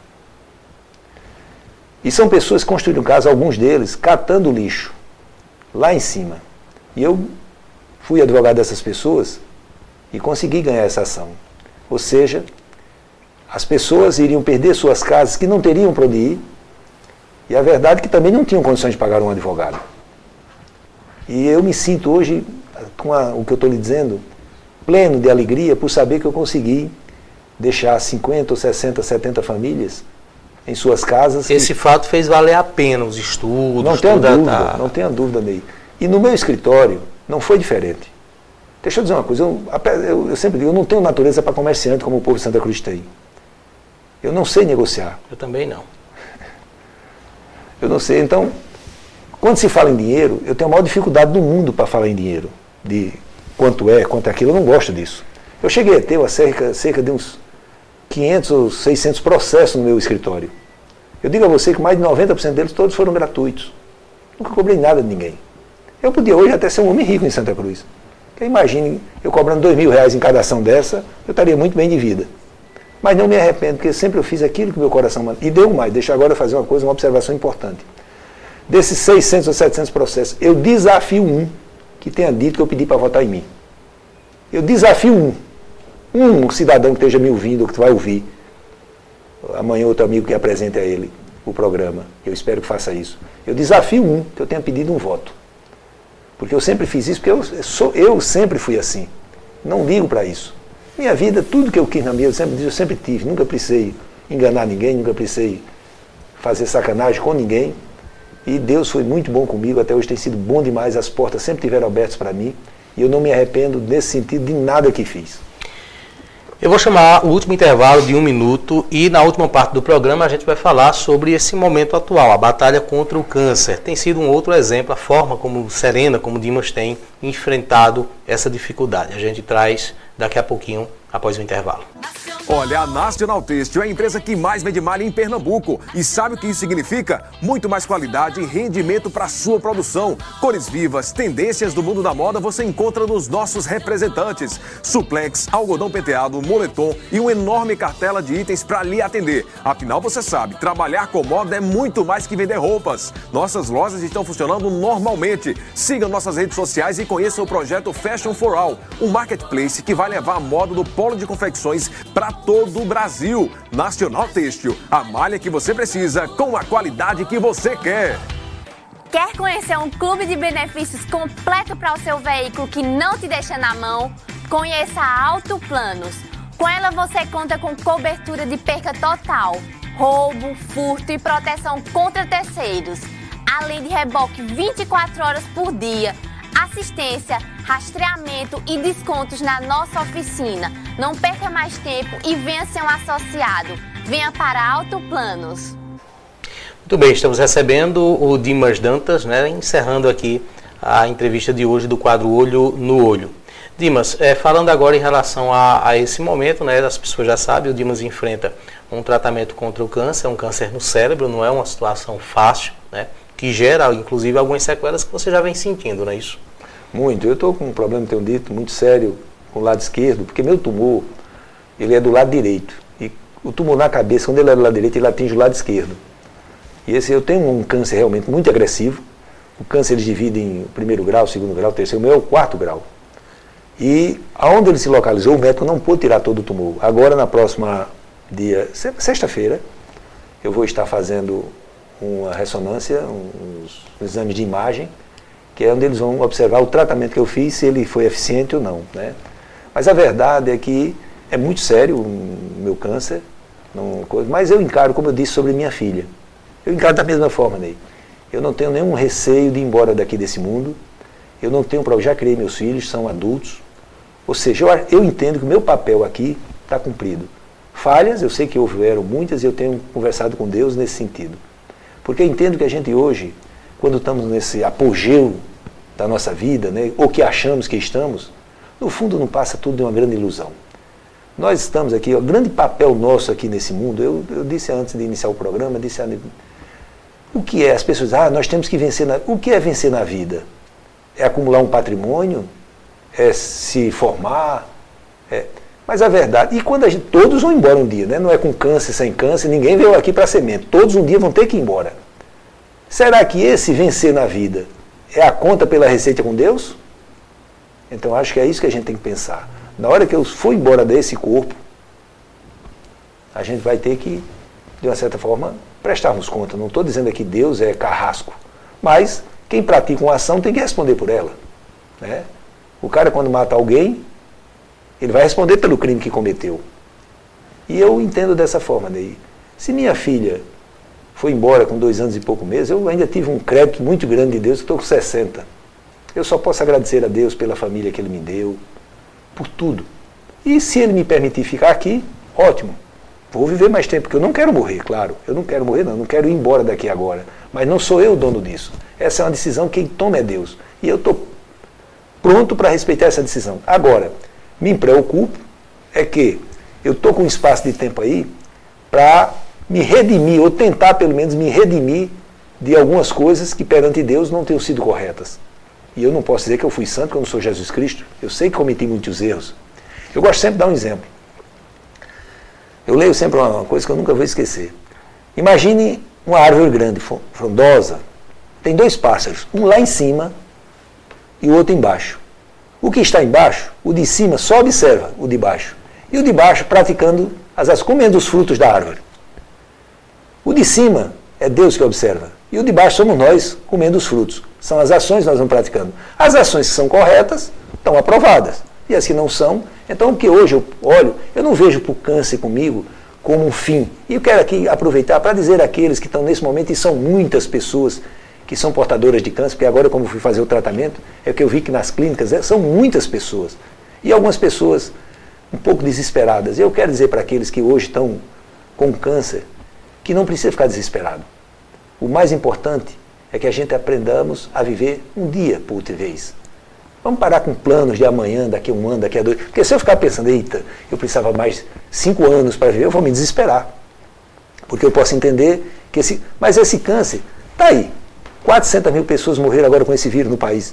L: E são pessoas que construíram casa, alguns deles, catando lixo, lá em cima. E eu fui advogado dessas pessoas e consegui ganhar essa ação. Ou seja, as pessoas iriam perder suas casas que não teriam para onde ir, e a verdade é que também não tinham condições de pagar um advogado. E eu me sinto hoje, com o que eu estou lhe dizendo, pleno de alegria por saber que eu consegui deixar 50, ou 60, 70 famílias em suas casas.
K: Esse fato fez valer a pena os estudos.
L: Não tenha dúvida, Ney. E no meu escritório não foi diferente. Deixa eu dizer uma coisa, eu sempre digo, eu não tenho natureza para comerciante como o povo de Santa Cruz tem. Eu não sei negociar.
K: Eu também não.
L: Eu não sei. Então, quando se fala em dinheiro, eu tenho a maior dificuldade do mundo para falar em dinheiro. De quanto é aquilo, eu não gosto disso. Eu cheguei a ter cerca de uns 500 ou 600 processos no meu escritório. Eu digo a você que mais de 90% deles todos foram gratuitos. Nunca cobrei nada de ninguém. Eu podia hoje até ser um homem rico em Santa Cruz. Porque imagine, eu cobrando R$2.000 em cada ação dessa, eu estaria muito bem de vida. Mas não me arrependo, porque sempre eu fiz aquilo que meu coração manda. E deu mais, deixa agora eu fazer uma observação importante. Desses 600 ou 700 processos, eu desafio um que tenha dito que eu pedi para votar em mim. Eu desafio um cidadão que esteja me ouvindo, ou que vai ouvir, amanhã outro amigo que apresente a ele o programa, eu espero que faça isso. Eu desafio que eu tenha pedido um voto. Porque eu sempre fiz isso, porque eu sempre fui assim. Não ligo para isso. Minha vida, tudo que eu quis na minha, eu sempre tive. Nunca precisei enganar ninguém, nunca precisei fazer sacanagem com ninguém. E Deus foi muito bom comigo, até hoje tem sido bom demais, as portas sempre estiveram abertas para mim. E eu não me arrependo nesse sentido de nada que fiz.
K: Eu vou chamar o último intervalo de 1 minuto e na última parte do programa a gente vai falar sobre esse momento atual, a batalha contra o câncer. Tem sido um outro exemplo, a forma como Serena, como Dimas tem enfrentado essa dificuldade. A gente traz daqui a pouquinho, após o intervalo.
B: Olha, a National Têxtil é a empresa que mais vende malha em Pernambuco. E sabe o que isso significa? Muito mais qualidade e rendimento para a sua produção. Cores vivas, tendências do mundo da moda você encontra nos nossos representantes. Suplex, algodão penteado, moletom e uma enorme cartela de itens para lhe atender. Afinal, você sabe, trabalhar com moda é muito mais que vender roupas. Nossas lojas estão funcionando normalmente. Siga nossas redes sociais e conheça o projeto Fashion for All, um marketplace que vai levar a moda do polo de confecções para todo o Brasil. National Têxtil, a malha que você precisa com a qualidade que você quer.
M: Quer conhecer um clube de benefícios completo para o seu veículo que não te deixa na mão? Conheça a Auto Planos. Com ela você conta com cobertura de perca total, roubo, furto e proteção contra terceiros, além de reboque 24 horas por dia, assistência, rastreamento e descontos na nossa oficina. Não perca mais tempo e venha ser um associado. Venha para Auto Planos.
K: Muito bem, estamos recebendo o Dimas Dantas, né, encerrando aqui a entrevista de hoje do quadro Olho no Olho. Dimas, falando agora em relação a esse momento, né, as pessoas já sabem, o Dimas enfrenta um tratamento contra o câncer, um câncer no cérebro, não é uma situação fácil, né, que gera, inclusive, algumas sequelas que você já vem sentindo, não é isso?
L: Muito. Eu estou com um problema, tenho dito, muito sério com o lado esquerdo, porque meu tumor, ele é do lado direito. E o tumor na cabeça, quando ele é do lado direito, ele atinge o lado esquerdo. E eu tenho um câncer realmente muito agressivo. O câncer eles dividem em primeiro grau, segundo grau, terceiro, o meu é o 4º grau. E aonde ele se localizou, o médico não pôde tirar todo o tumor. Agora, na próxima sexta-feira, eu vou estar fazendo uma ressonância, uns exames de imagem, que é onde eles vão observar o tratamento que eu fiz, se ele foi eficiente ou não, né? Mas a verdade é que é muito sério o meu câncer, mas eu encaro, como eu disse sobre minha filha, eu encaro da mesma forma, Ney. Eu não tenho nenhum receio de ir embora daqui desse mundo, eu não tenho problema, já criei meus filhos, são adultos, ou seja, eu entendo que o meu papel aqui está cumprido. Falhas, eu sei que houveram muitas e eu tenho conversado com Deus nesse sentido. Porque eu entendo que a gente hoje, quando estamos nesse apogeu da nossa vida, né, ou que achamos que estamos, no fundo não passa tudo de uma grande ilusão. Nós estamos aqui, o grande papel nosso aqui nesse mundo, eu disse antes de iniciar o programa, o que é? As pessoas dizem, nós temos que vencer o que é vencer na vida? É acumular um patrimônio? É se formar? Mas a verdade, e quando todos vão embora um dia, né? Não é com câncer, sem câncer, ninguém veio aqui para semente, todos um dia vão ter que ir embora. Será que esse vencer na vida é a conta pela receita com Deus? Então acho que é isso que a gente tem que pensar. Na hora que eu for embora desse corpo, a gente vai ter que, de uma certa forma, prestarmos conta. Não estou dizendo aqui que Deus é carrasco, mas quem pratica uma ação tem que responder por ela, né? O cara, quando mata alguém, ele vai responder pelo crime que cometeu. E eu entendo dessa forma daí. Se minha filha foi embora com 2 anos e pouco meses, eu ainda tive um crédito muito grande de Deus, eu estou com 60. Eu só posso agradecer a Deus pela família que Ele me deu, por tudo. E se Ele me permitir ficar aqui, ótimo. Vou viver mais tempo, porque eu não quero morrer, claro. Eu não quero morrer, não quero ir embora daqui agora. Mas não sou eu o dono disso. Essa é uma decisão, quem toma é Deus. E eu estou pronto para respeitar essa decisão. Agora, me preocupo é que eu estou com um espaço de tempo aí para me redimir, ou tentar pelo menos me redimir de algumas coisas que perante Deus não tenham sido corretas. E eu não posso dizer que eu fui santo, que eu não sou Jesus Cristo. Eu sei que cometi muitos erros. Eu gosto sempre de dar um exemplo. Eu leio sempre uma coisa que eu nunca vou esquecer. Imagine uma árvore grande, frondosa. Tem 2 pássaros, um lá em cima e o outro embaixo. O que está embaixo, o de cima só observa o de baixo. E o de baixo praticando as ações, comendo os frutos da árvore. O de cima é Deus que observa. E o de baixo somos nós comendo os frutos. São as ações que nós vamos praticando. As ações que são corretas estão aprovadas. E as que não são, então o que hoje eu olho, eu não vejo para o câncer comigo como um fim. E eu quero aqui aproveitar para dizer àqueles que estão nesse momento, e são muitas pessoas que são portadoras de câncer, porque agora, como eu fui fazer o tratamento, é que eu vi que nas clínicas são muitas pessoas. E algumas pessoas um pouco desesperadas. Eu quero dizer para aqueles que hoje estão com câncer, que não precisa ficar desesperado. O mais importante é que a gente aprendamos a viver um dia por vez. Vamos parar com planos de amanhã, daqui a 1 ano, daqui a 2. Porque se eu ficar pensando, eita, eu precisava mais 5 anos para viver, eu vou me desesperar. Porque eu posso entender que mas esse câncer está aí. 400 mil pessoas morreram agora com esse vírus no país.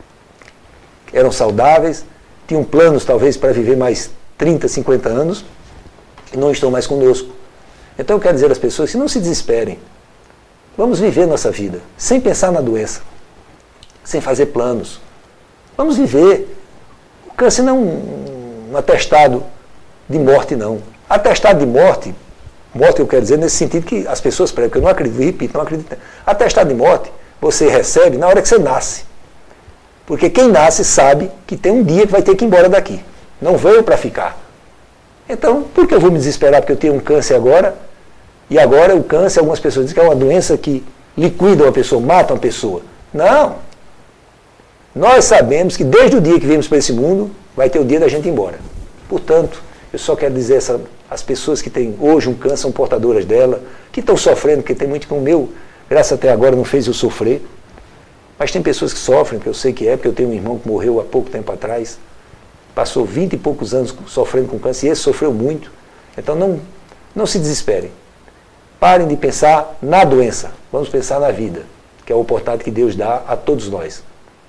L: Eram saudáveis, tinham planos talvez para viver mais 30, 50 anos, e não estão mais conosco. Então eu quero dizer às pessoas que não se desesperem. Vamos viver nossa vida, sem pensar na doença, sem fazer planos. Vamos viver. O câncer não é um atestado de morte, não. Atestado de morte eu quero dizer nesse sentido que as pessoas pregam, porque eu não acredito, repito, não acredito. Atestado de morte você recebe na hora que você nasce. Porque quem nasce sabe que tem um dia que vai ter que ir embora daqui. Não veio para ficar. Então, por que eu vou me desesperar porque eu tenho um câncer agora? E agora o câncer, algumas pessoas dizem que é uma doença que liquida uma pessoa, mata uma pessoa. Não. Nós sabemos que desde o dia que viemos para esse mundo, vai ter o dia da gente ir embora. Portanto, eu só quero dizer as pessoas que têm hoje um câncer, são portadoras dela, que estão sofrendo, porque tem muito que o meu, graças até agora, não fez eu sofrer. Mas tem pessoas que sofrem, que eu sei que é, porque eu tenho um irmão que morreu há pouco tempo atrás, passou 20 e poucos anos sofrendo com câncer, e esse sofreu muito. Então não se desesperem. Parem de pensar na doença, vamos pensar na vida, que é a oportunidade que Deus dá a todos nós.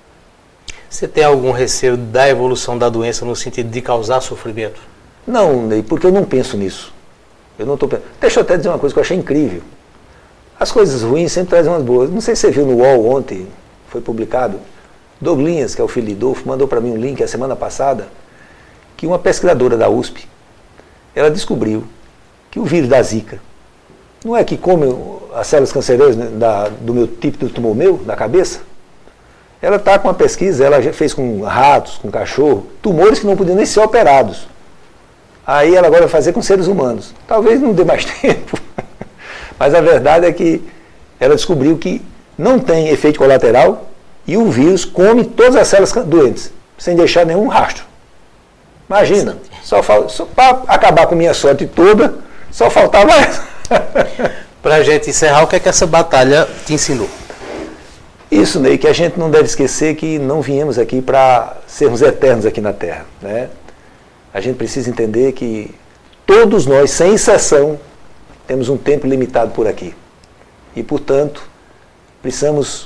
K: Você tem algum receio da evolução da doença no sentido de causar sofrimento?
L: Não, Ney, porque eu não penso nisso. Eu não estou pensando. Deixa eu até dizer uma coisa que eu achei incrível. As coisas ruins sempre trazem umas boas. Não sei se você viu no UOL ontem, foi publicado, Douglinhas, que é o filho de Dolfo, mandou para mim um link a semana passada, que uma pesquisadora da USP, ela descobriu que o vírus da Zika, não é que come as células cancerosas do meu tipo de tumor meu, da cabeça? Ela está com uma pesquisa, ela já fez com ratos, com cachorro, tumores que não podiam nem ser operados. Aí ela agora vai fazer com seres humanos. Talvez não dê mais tempo, mas a verdade é que ela descobriu que não tem efeito colateral e o vírus come todas as células doentes, sem deixar nenhum rastro. Imagina, só para acabar com minha sorte toda, só faltava essa.
K: Para a gente encerrar, o que é que essa batalha te ensinou?
L: Isso, Ney, que a gente não deve esquecer que não viemos aqui para sermos eternos aqui na Terra, né? A gente precisa entender que todos nós, sem exceção, temos um tempo limitado por aqui. E, portanto, precisamos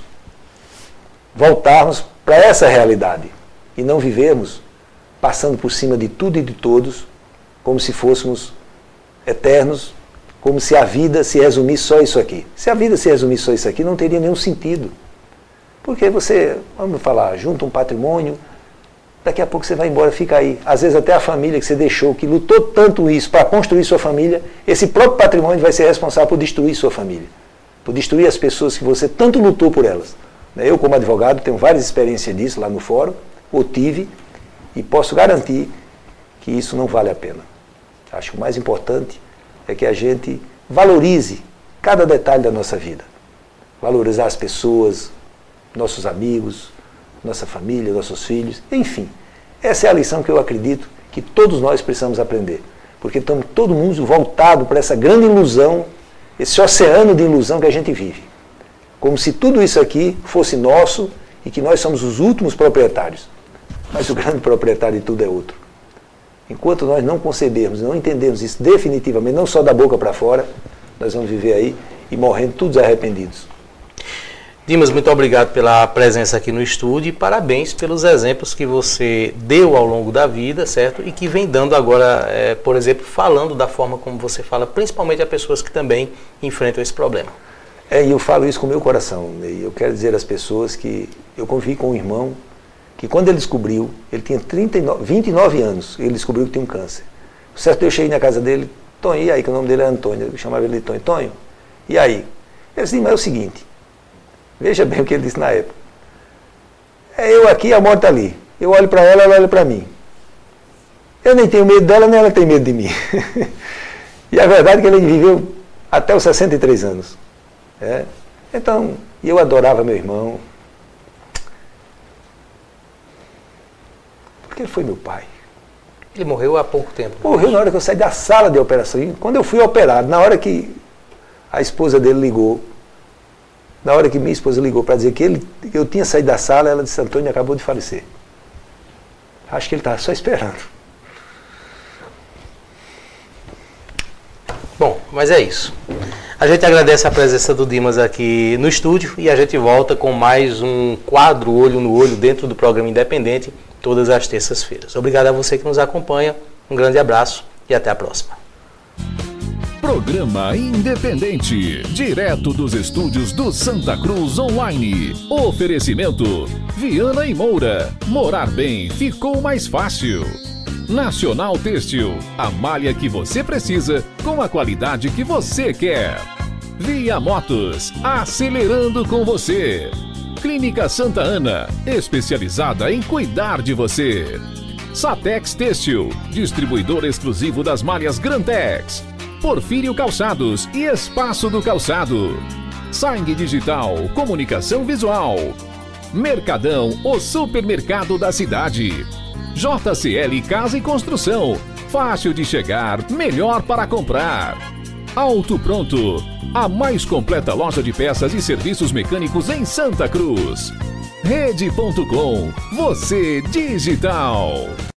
L: voltarmos para essa realidade e não vivermos passando por cima de tudo e de todos como se fôssemos eternos, como se a vida se resumisse só isso aqui. Se a vida se resumisse só isso aqui, não teria nenhum sentido. Porque você, vamos falar, junta um patrimônio, daqui a pouco você vai embora, fica aí. Às vezes até a família que você deixou, que lutou tanto isso para construir sua família, esse próprio patrimônio vai ser responsável por destruir sua família, por destruir as pessoas que você tanto lutou por elas. Eu, como advogado, tenho várias experiências disso lá no fórum, ou tive, e posso garantir que isso não vale a pena. Acho que o mais importante é que a gente valorize cada detalhe da nossa vida. Valorizar as pessoas, nossos amigos, nossa família, nossos filhos, enfim. Essa é a lição que eu acredito que todos nós precisamos aprender. Porque estamos todo mundo voltado para essa grande ilusão, esse oceano de ilusão que a gente vive. Como se tudo isso aqui fosse nosso e que nós somos os últimos proprietários. Mas o grande proprietário de tudo é outro. Enquanto nós não concebermos, não entendermos isso definitivamente, não só da boca para fora, nós vamos viver aí e morrendo todos arrependidos.
K: Dimas, muito obrigado pela presença aqui no estúdio e parabéns pelos exemplos que você deu ao longo da vida, certo? E que vem dando agora, por exemplo, falando da forma como você fala, principalmente a pessoas que também enfrentam esse problema.
L: E eu falo isso com o meu coração. E eu quero dizer às pessoas que eu convivi com um irmão que quando ele descobriu, ele tinha 29 anos, ele descobriu que tinha um câncer. Certo, eu cheguei na casa dele, Tonho, e aí, que o nome dele é Antônio, eu chamava ele de Tonho. Tonho, e aí? Ele disse, mas é o seguinte, veja bem o que ele disse na época. É eu aqui, a morte ali. Eu olho para ela, ela olha para mim. Eu nem tenho medo dela, nem ela tem medo de mim. E a verdade é que ele viveu até os 63 anos. Então, eu adorava meu irmão. Porque ele foi meu pai.
K: Ele morreu há pouco tempo.
L: Morreu na hora que eu saí da sala de operação. E quando eu fui operado, na hora que a esposa dele ligou, na hora que minha esposa ligou para dizer que eu tinha saído da sala, ela disse, Antônio acabou de falecer. Acho que ele estava só esperando.
K: Bom, mas é isso. A gente agradece a presença do Dimas aqui no estúdio e a gente volta com mais um quadro Olho no Olho dentro do programa Independente, todas as terças-feiras. Obrigado a você que nos acompanha, um grande abraço e até a próxima.
A: Programa Independente, direto dos estúdios do Santa Cruz Online. Oferecimento, Viana e Moura. Morar bem ficou mais fácil. Nacional Têxtil, a malha que você precisa, com a qualidade que você quer. Via Motos, acelerando com você. Clínica Santa Ana, especializada em cuidar de você. Satex Têxtil, distribuidor exclusivo das malhas Grantex. Porfírio Calçados e Espaço do Calçado. Sangue Digital, comunicação visual. Mercadão, o supermercado da cidade. JCL Casa e Construção, fácil de chegar, melhor para comprar. Auto Pronto, a mais completa loja de peças e serviços mecânicos em Santa Cruz. Rede.com, você digital.